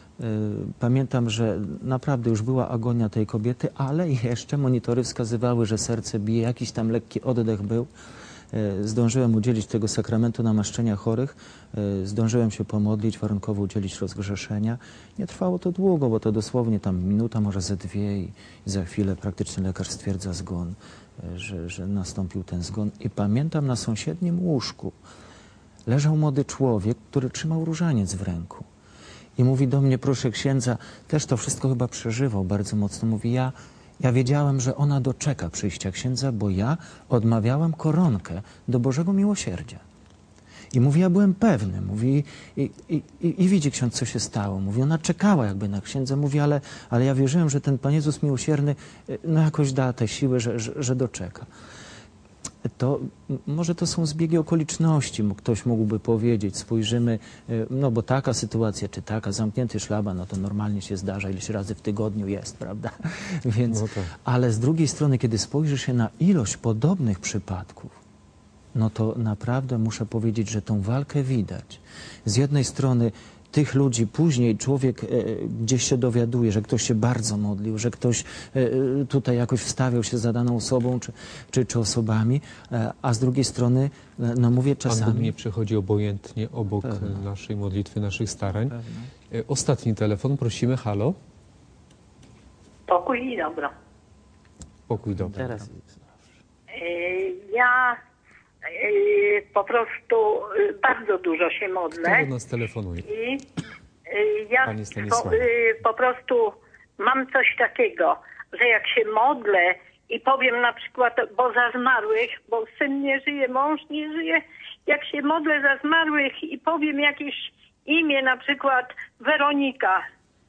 Pamiętam, że naprawdę już była agonia tej kobiety, ale jeszcze monitory wskazywały, że serce bije, jakiś tam lekki oddech był. Zdążyłem udzielić tego sakramentu namaszczenia chorych, zdążyłem się pomodlić, warunkowo udzielić rozgrzeszenia. Nie trwało to długo, bo to dosłownie tam minuta, może ze dwie i za chwilę praktyczny lekarz stwierdza zgon, że, że nastąpił ten zgon. I pamiętam, na sąsiednim łóżku leżał młody człowiek, który trzymał różaniec w ręku. I mówi do mnie, proszę księdza, też to wszystko chyba przeżywał bardzo mocno. Mówi, ja, ja wiedziałem, że ona doczeka przyjścia księdza, bo ja odmawiałem koronkę do Bożego Miłosierdzia. I mówi, ja byłem pewny. Mówi, i, i, i, i widzi ksiądz, co się stało. Mówi, ona czekała jakby na księdza. Mówi, ale, ale ja wierzyłem, że ten Pan Jezus Miłosierny no jakoś da te siły, że, że, że doczeka. to m- może to są zbiegi okoliczności, Mo- ktoś mógłby powiedzieć, spojrzymy, y, no bo taka sytuacja, czy taka, zamknięty szlaban, no to normalnie się zdarza, ileś razy w tygodniu jest, prawda? Więc, No tak. ale z drugiej strony, kiedy spojrzy się na ilość podobnych przypadków, no to naprawdę muszę powiedzieć, że tą walkę widać. Z jednej strony tych ludzi później człowiek e, gdzieś się dowiaduje, że ktoś się bardzo modlił, że ktoś e, tutaj jakoś wstawiał się za daną osobą czy, czy, czy osobami, e, a z drugiej strony, e, no mówię Pan Bóg czasami... nie przechodzi obojętnie obok Pewno. e, naszej modlitwy, naszych starań. Pewno. E, Ostatni telefon, prosimy, halo. Pokój i dobro. Pokój dobry. Teraz Yy, Ja yy, po prostu yy, bardzo dużo się modlę Kto do nas telefonuje? i yy, ja Panie po, Stanisławie. yy, po prostu mam coś takiego, że jak się modlę i powiem na przykład, bo za zmarłych, bo syn nie żyje, mąż nie żyje, jak się modlę za zmarłych i powiem jakieś imię, na przykład Weronika,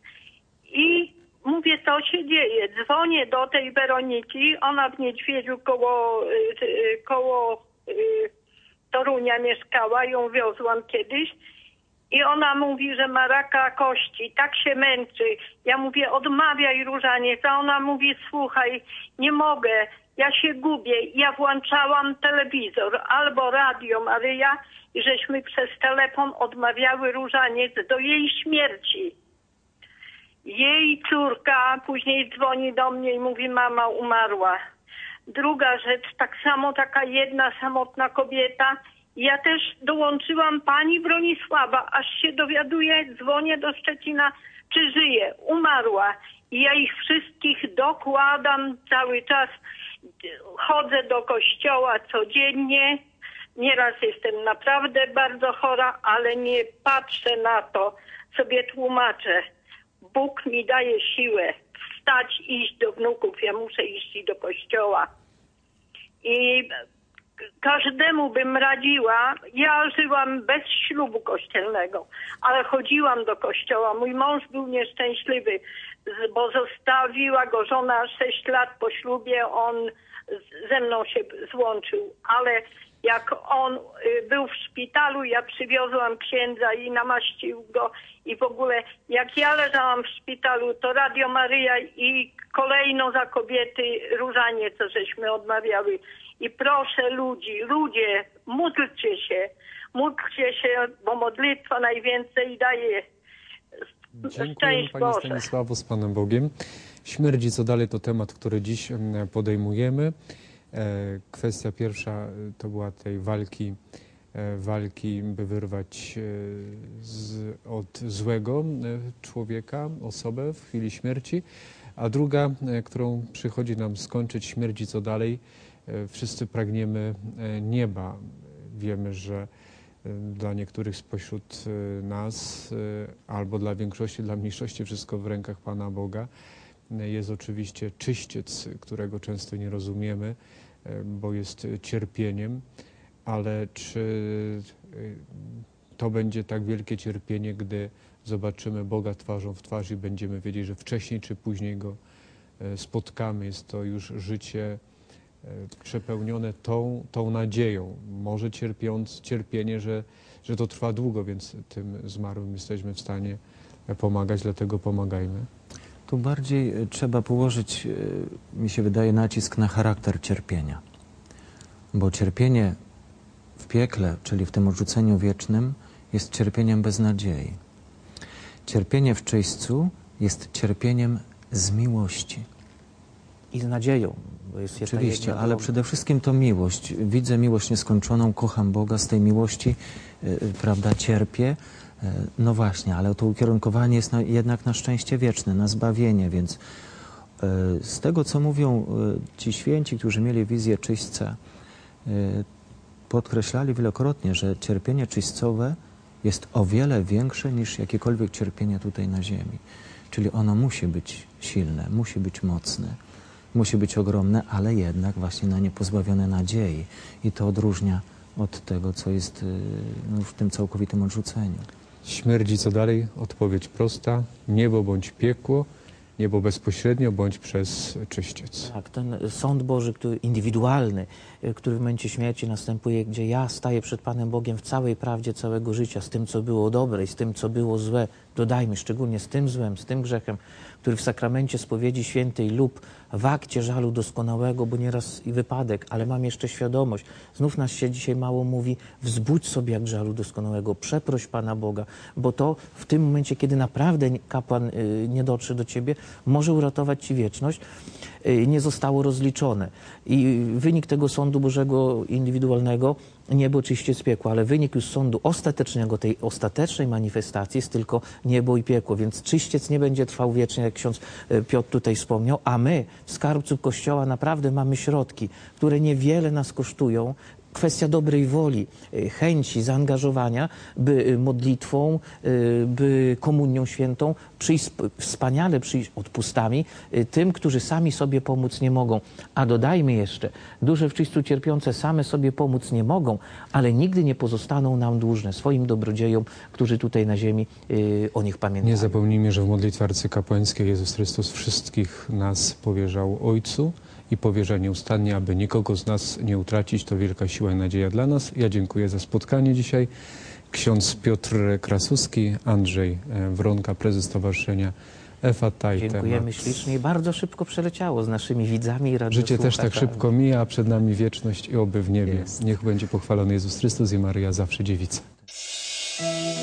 i mówię, co się dzieje. Dzwonię do tej Weroniki, ona w Niedźwiedziu koło, y, y, koło y, Torunia mieszkała, ją wiozłam kiedyś i ona mówi, że ma raka kości, tak się męczy. Ja mówię, odmawiaj różaniec, a ona mówi, słuchaj, nie mogę, ja się gubię. Ja włączałam telewizor albo radio Maryja i żeśmy przez telefon odmawiały różaniec do jej śmierci. Jej córka później dzwoni do mnie i mówi, mama umarła. Druga rzecz, tak samo taka jedna samotna kobieta. Ja też dołączyłam pani Bronisława, aż się dowiaduję, dzwonię do Szczecina, czy żyje. Umarła. I ja ich wszystkich dokładam cały czas. Chodzę do kościoła codziennie. Nieraz jestem naprawdę bardzo chora, ale nie patrzę na to, sobie tłumaczę. Bóg mi daje siłę wstać, iść do wnuków. Ja muszę iść i do kościoła. I każdemu bym radziła, ja żyłam bez ślubu kościelnego, ale chodziłam do kościoła. Mój mąż był nieszczęśliwy, bo zostawiła go żona sześć lat po ślubie, on ze mną się złączył, ale jak on był w szpitalu, ja przywiozłam księdza i namaścił go i w ogóle jak ja leżałam w szpitalu, to Radio Maryja i kolejno za kobiety różanie, co żeśmy odmawiały. I proszę ludzi, ludzie, módlcie się, módlcie się, bo modlitwa najwięcej daje. Dziękuję Szczęść Pani Boże. Stanisławo, z Panem Bogiem. Śmierdzi co dalej to temat, który dziś em, podejmujemy. E, Kwestia pierwsza e, to była tej walki, e, walki, by wyrwać e, z, od złego e, człowieka, osobę w chwili śmierci. A druga, e, którą przychodzi nam skończyć, śmierdzi co dalej. E, Wszyscy pragniemy e, nieba. Wiemy, że e, dla niektórych spośród e, nas, e, albo dla większości, dla mniejszości, wszystko w rękach Pana Boga. E, Jest oczywiście czyściec, którego często nie rozumiemy, e, bo jest cierpieniem, ale czy e, to będzie tak wielkie cierpienie, gdy zobaczymy Boga twarzą w twarz i będziemy wiedzieć, że wcześniej czy później Go e, spotkamy. Jest to już życie e, przepełnione tą, tą nadzieją. Może cierpiąc, cierpienie, że, że to trwa długo, więc tym zmarłym jesteśmy w stanie pomagać, dlatego pomagajmy. Tu bardziej e, trzeba położyć, e, mi się wydaje, nacisk na charakter cierpienia. Bo cierpienie w piekle, czyli w tym odrzuceniu wiecznym, jest cierpieniem bez nadziei. Cierpienie w czyśćcu jest cierpieniem z miłości. I z nadzieją. Bo jest jeszcze Oczywiście, jedna ale droga. przede wszystkim to miłość. Widzę miłość nieskończoną, kocham Boga, z tej miłości, yy, prawda, cierpię. Yy, no właśnie, ale to ukierunkowanie jest na, jednak na szczęście wieczne, na zbawienie, więc yy, z tego, co mówią yy, ci święci, którzy mieli wizję czyśćca, yy, podkreślali wielokrotnie, że cierpienie czyśćcowe jest o wiele większe niż jakiekolwiek cierpienie tutaj na ziemi. Czyli ono musi być silne, musi być mocne, musi być ogromne, ale jednak właśnie no, nie pozbawione nadziei. I to odróżnia od tego, co jest yy, no, w tym całkowitym odrzuceniu. Śmierdzi co dalej? Odpowiedź prosta. Niebo bądź piekło. niebo bezpośrednio bądź przez czyściec. Tak, ten sąd Boży, który indywidualny, który w momencie śmierci następuje, gdzie ja staję przed Panem Bogiem w całej prawdzie całego życia, z tym, co było dobre i z tym, co było złe, dodajmy, szczególnie z tym złem, z tym grzechem, który w sakramencie spowiedzi świętej lub w akcie żalu doskonałego, bo nieraz i wypadek, ale mam jeszcze świadomość. Znów nas się dzisiaj mało mówi, wzbudź sobie akt żalu doskonałego, przeproś Pana Boga, bo to w tym momencie, kiedy naprawdę kapłan y, nie dotrze do ciebie, może uratować ci wieczność, y, nie zostało rozliczone. I wynik tego sądu Bożego indywidualnego niebo czyściec piekło, ale wynik już sądu ostatecznego, tej ostatecznej manifestacji jest tylko niebo i piekło, więc czyściec nie będzie trwał wiecznie, jak ksiądz Piotr tutaj wspomniał, a my w skarbcu Kościoła naprawdę mamy środki, które niewiele nas kosztują. Kwestia dobrej woli, chęci, zaangażowania, by modlitwą, by komunią świętą przyjść, wspaniale przyjść odpustami tym, którzy sami sobie pomóc nie mogą. A dodajmy jeszcze, dusze w czyśćcu cierpiące same sobie pomóc nie mogą, ale nigdy nie pozostaną nam dłużne swoim dobrodziejom, którzy tutaj na ziemi o nich pamiętają. Nie zapomnijmy, że w modlitwie arcykapłańskiej Jezus Chrystus wszystkich nas powierzał Ojcu i powierza nieustannie, aby nikogo z nas nie utracić. To wielka siła i nadzieja dla nas. Ja dziękuję za spotkanie dzisiaj. Ksiądz Piotr Krasuski, Andrzej Wronka, prezes Stowarzyszenia Efatai. Dziękujemy temat. ślicznie i bardzo szybko przeleciało z naszymi widzami i Życie też tak radiosłuchaczami. szybko mija, a przed nami wieczność i oby w niebie. Jest. Niech będzie pochwalony Jezus Chrystus i Maryja zawsze dziewica.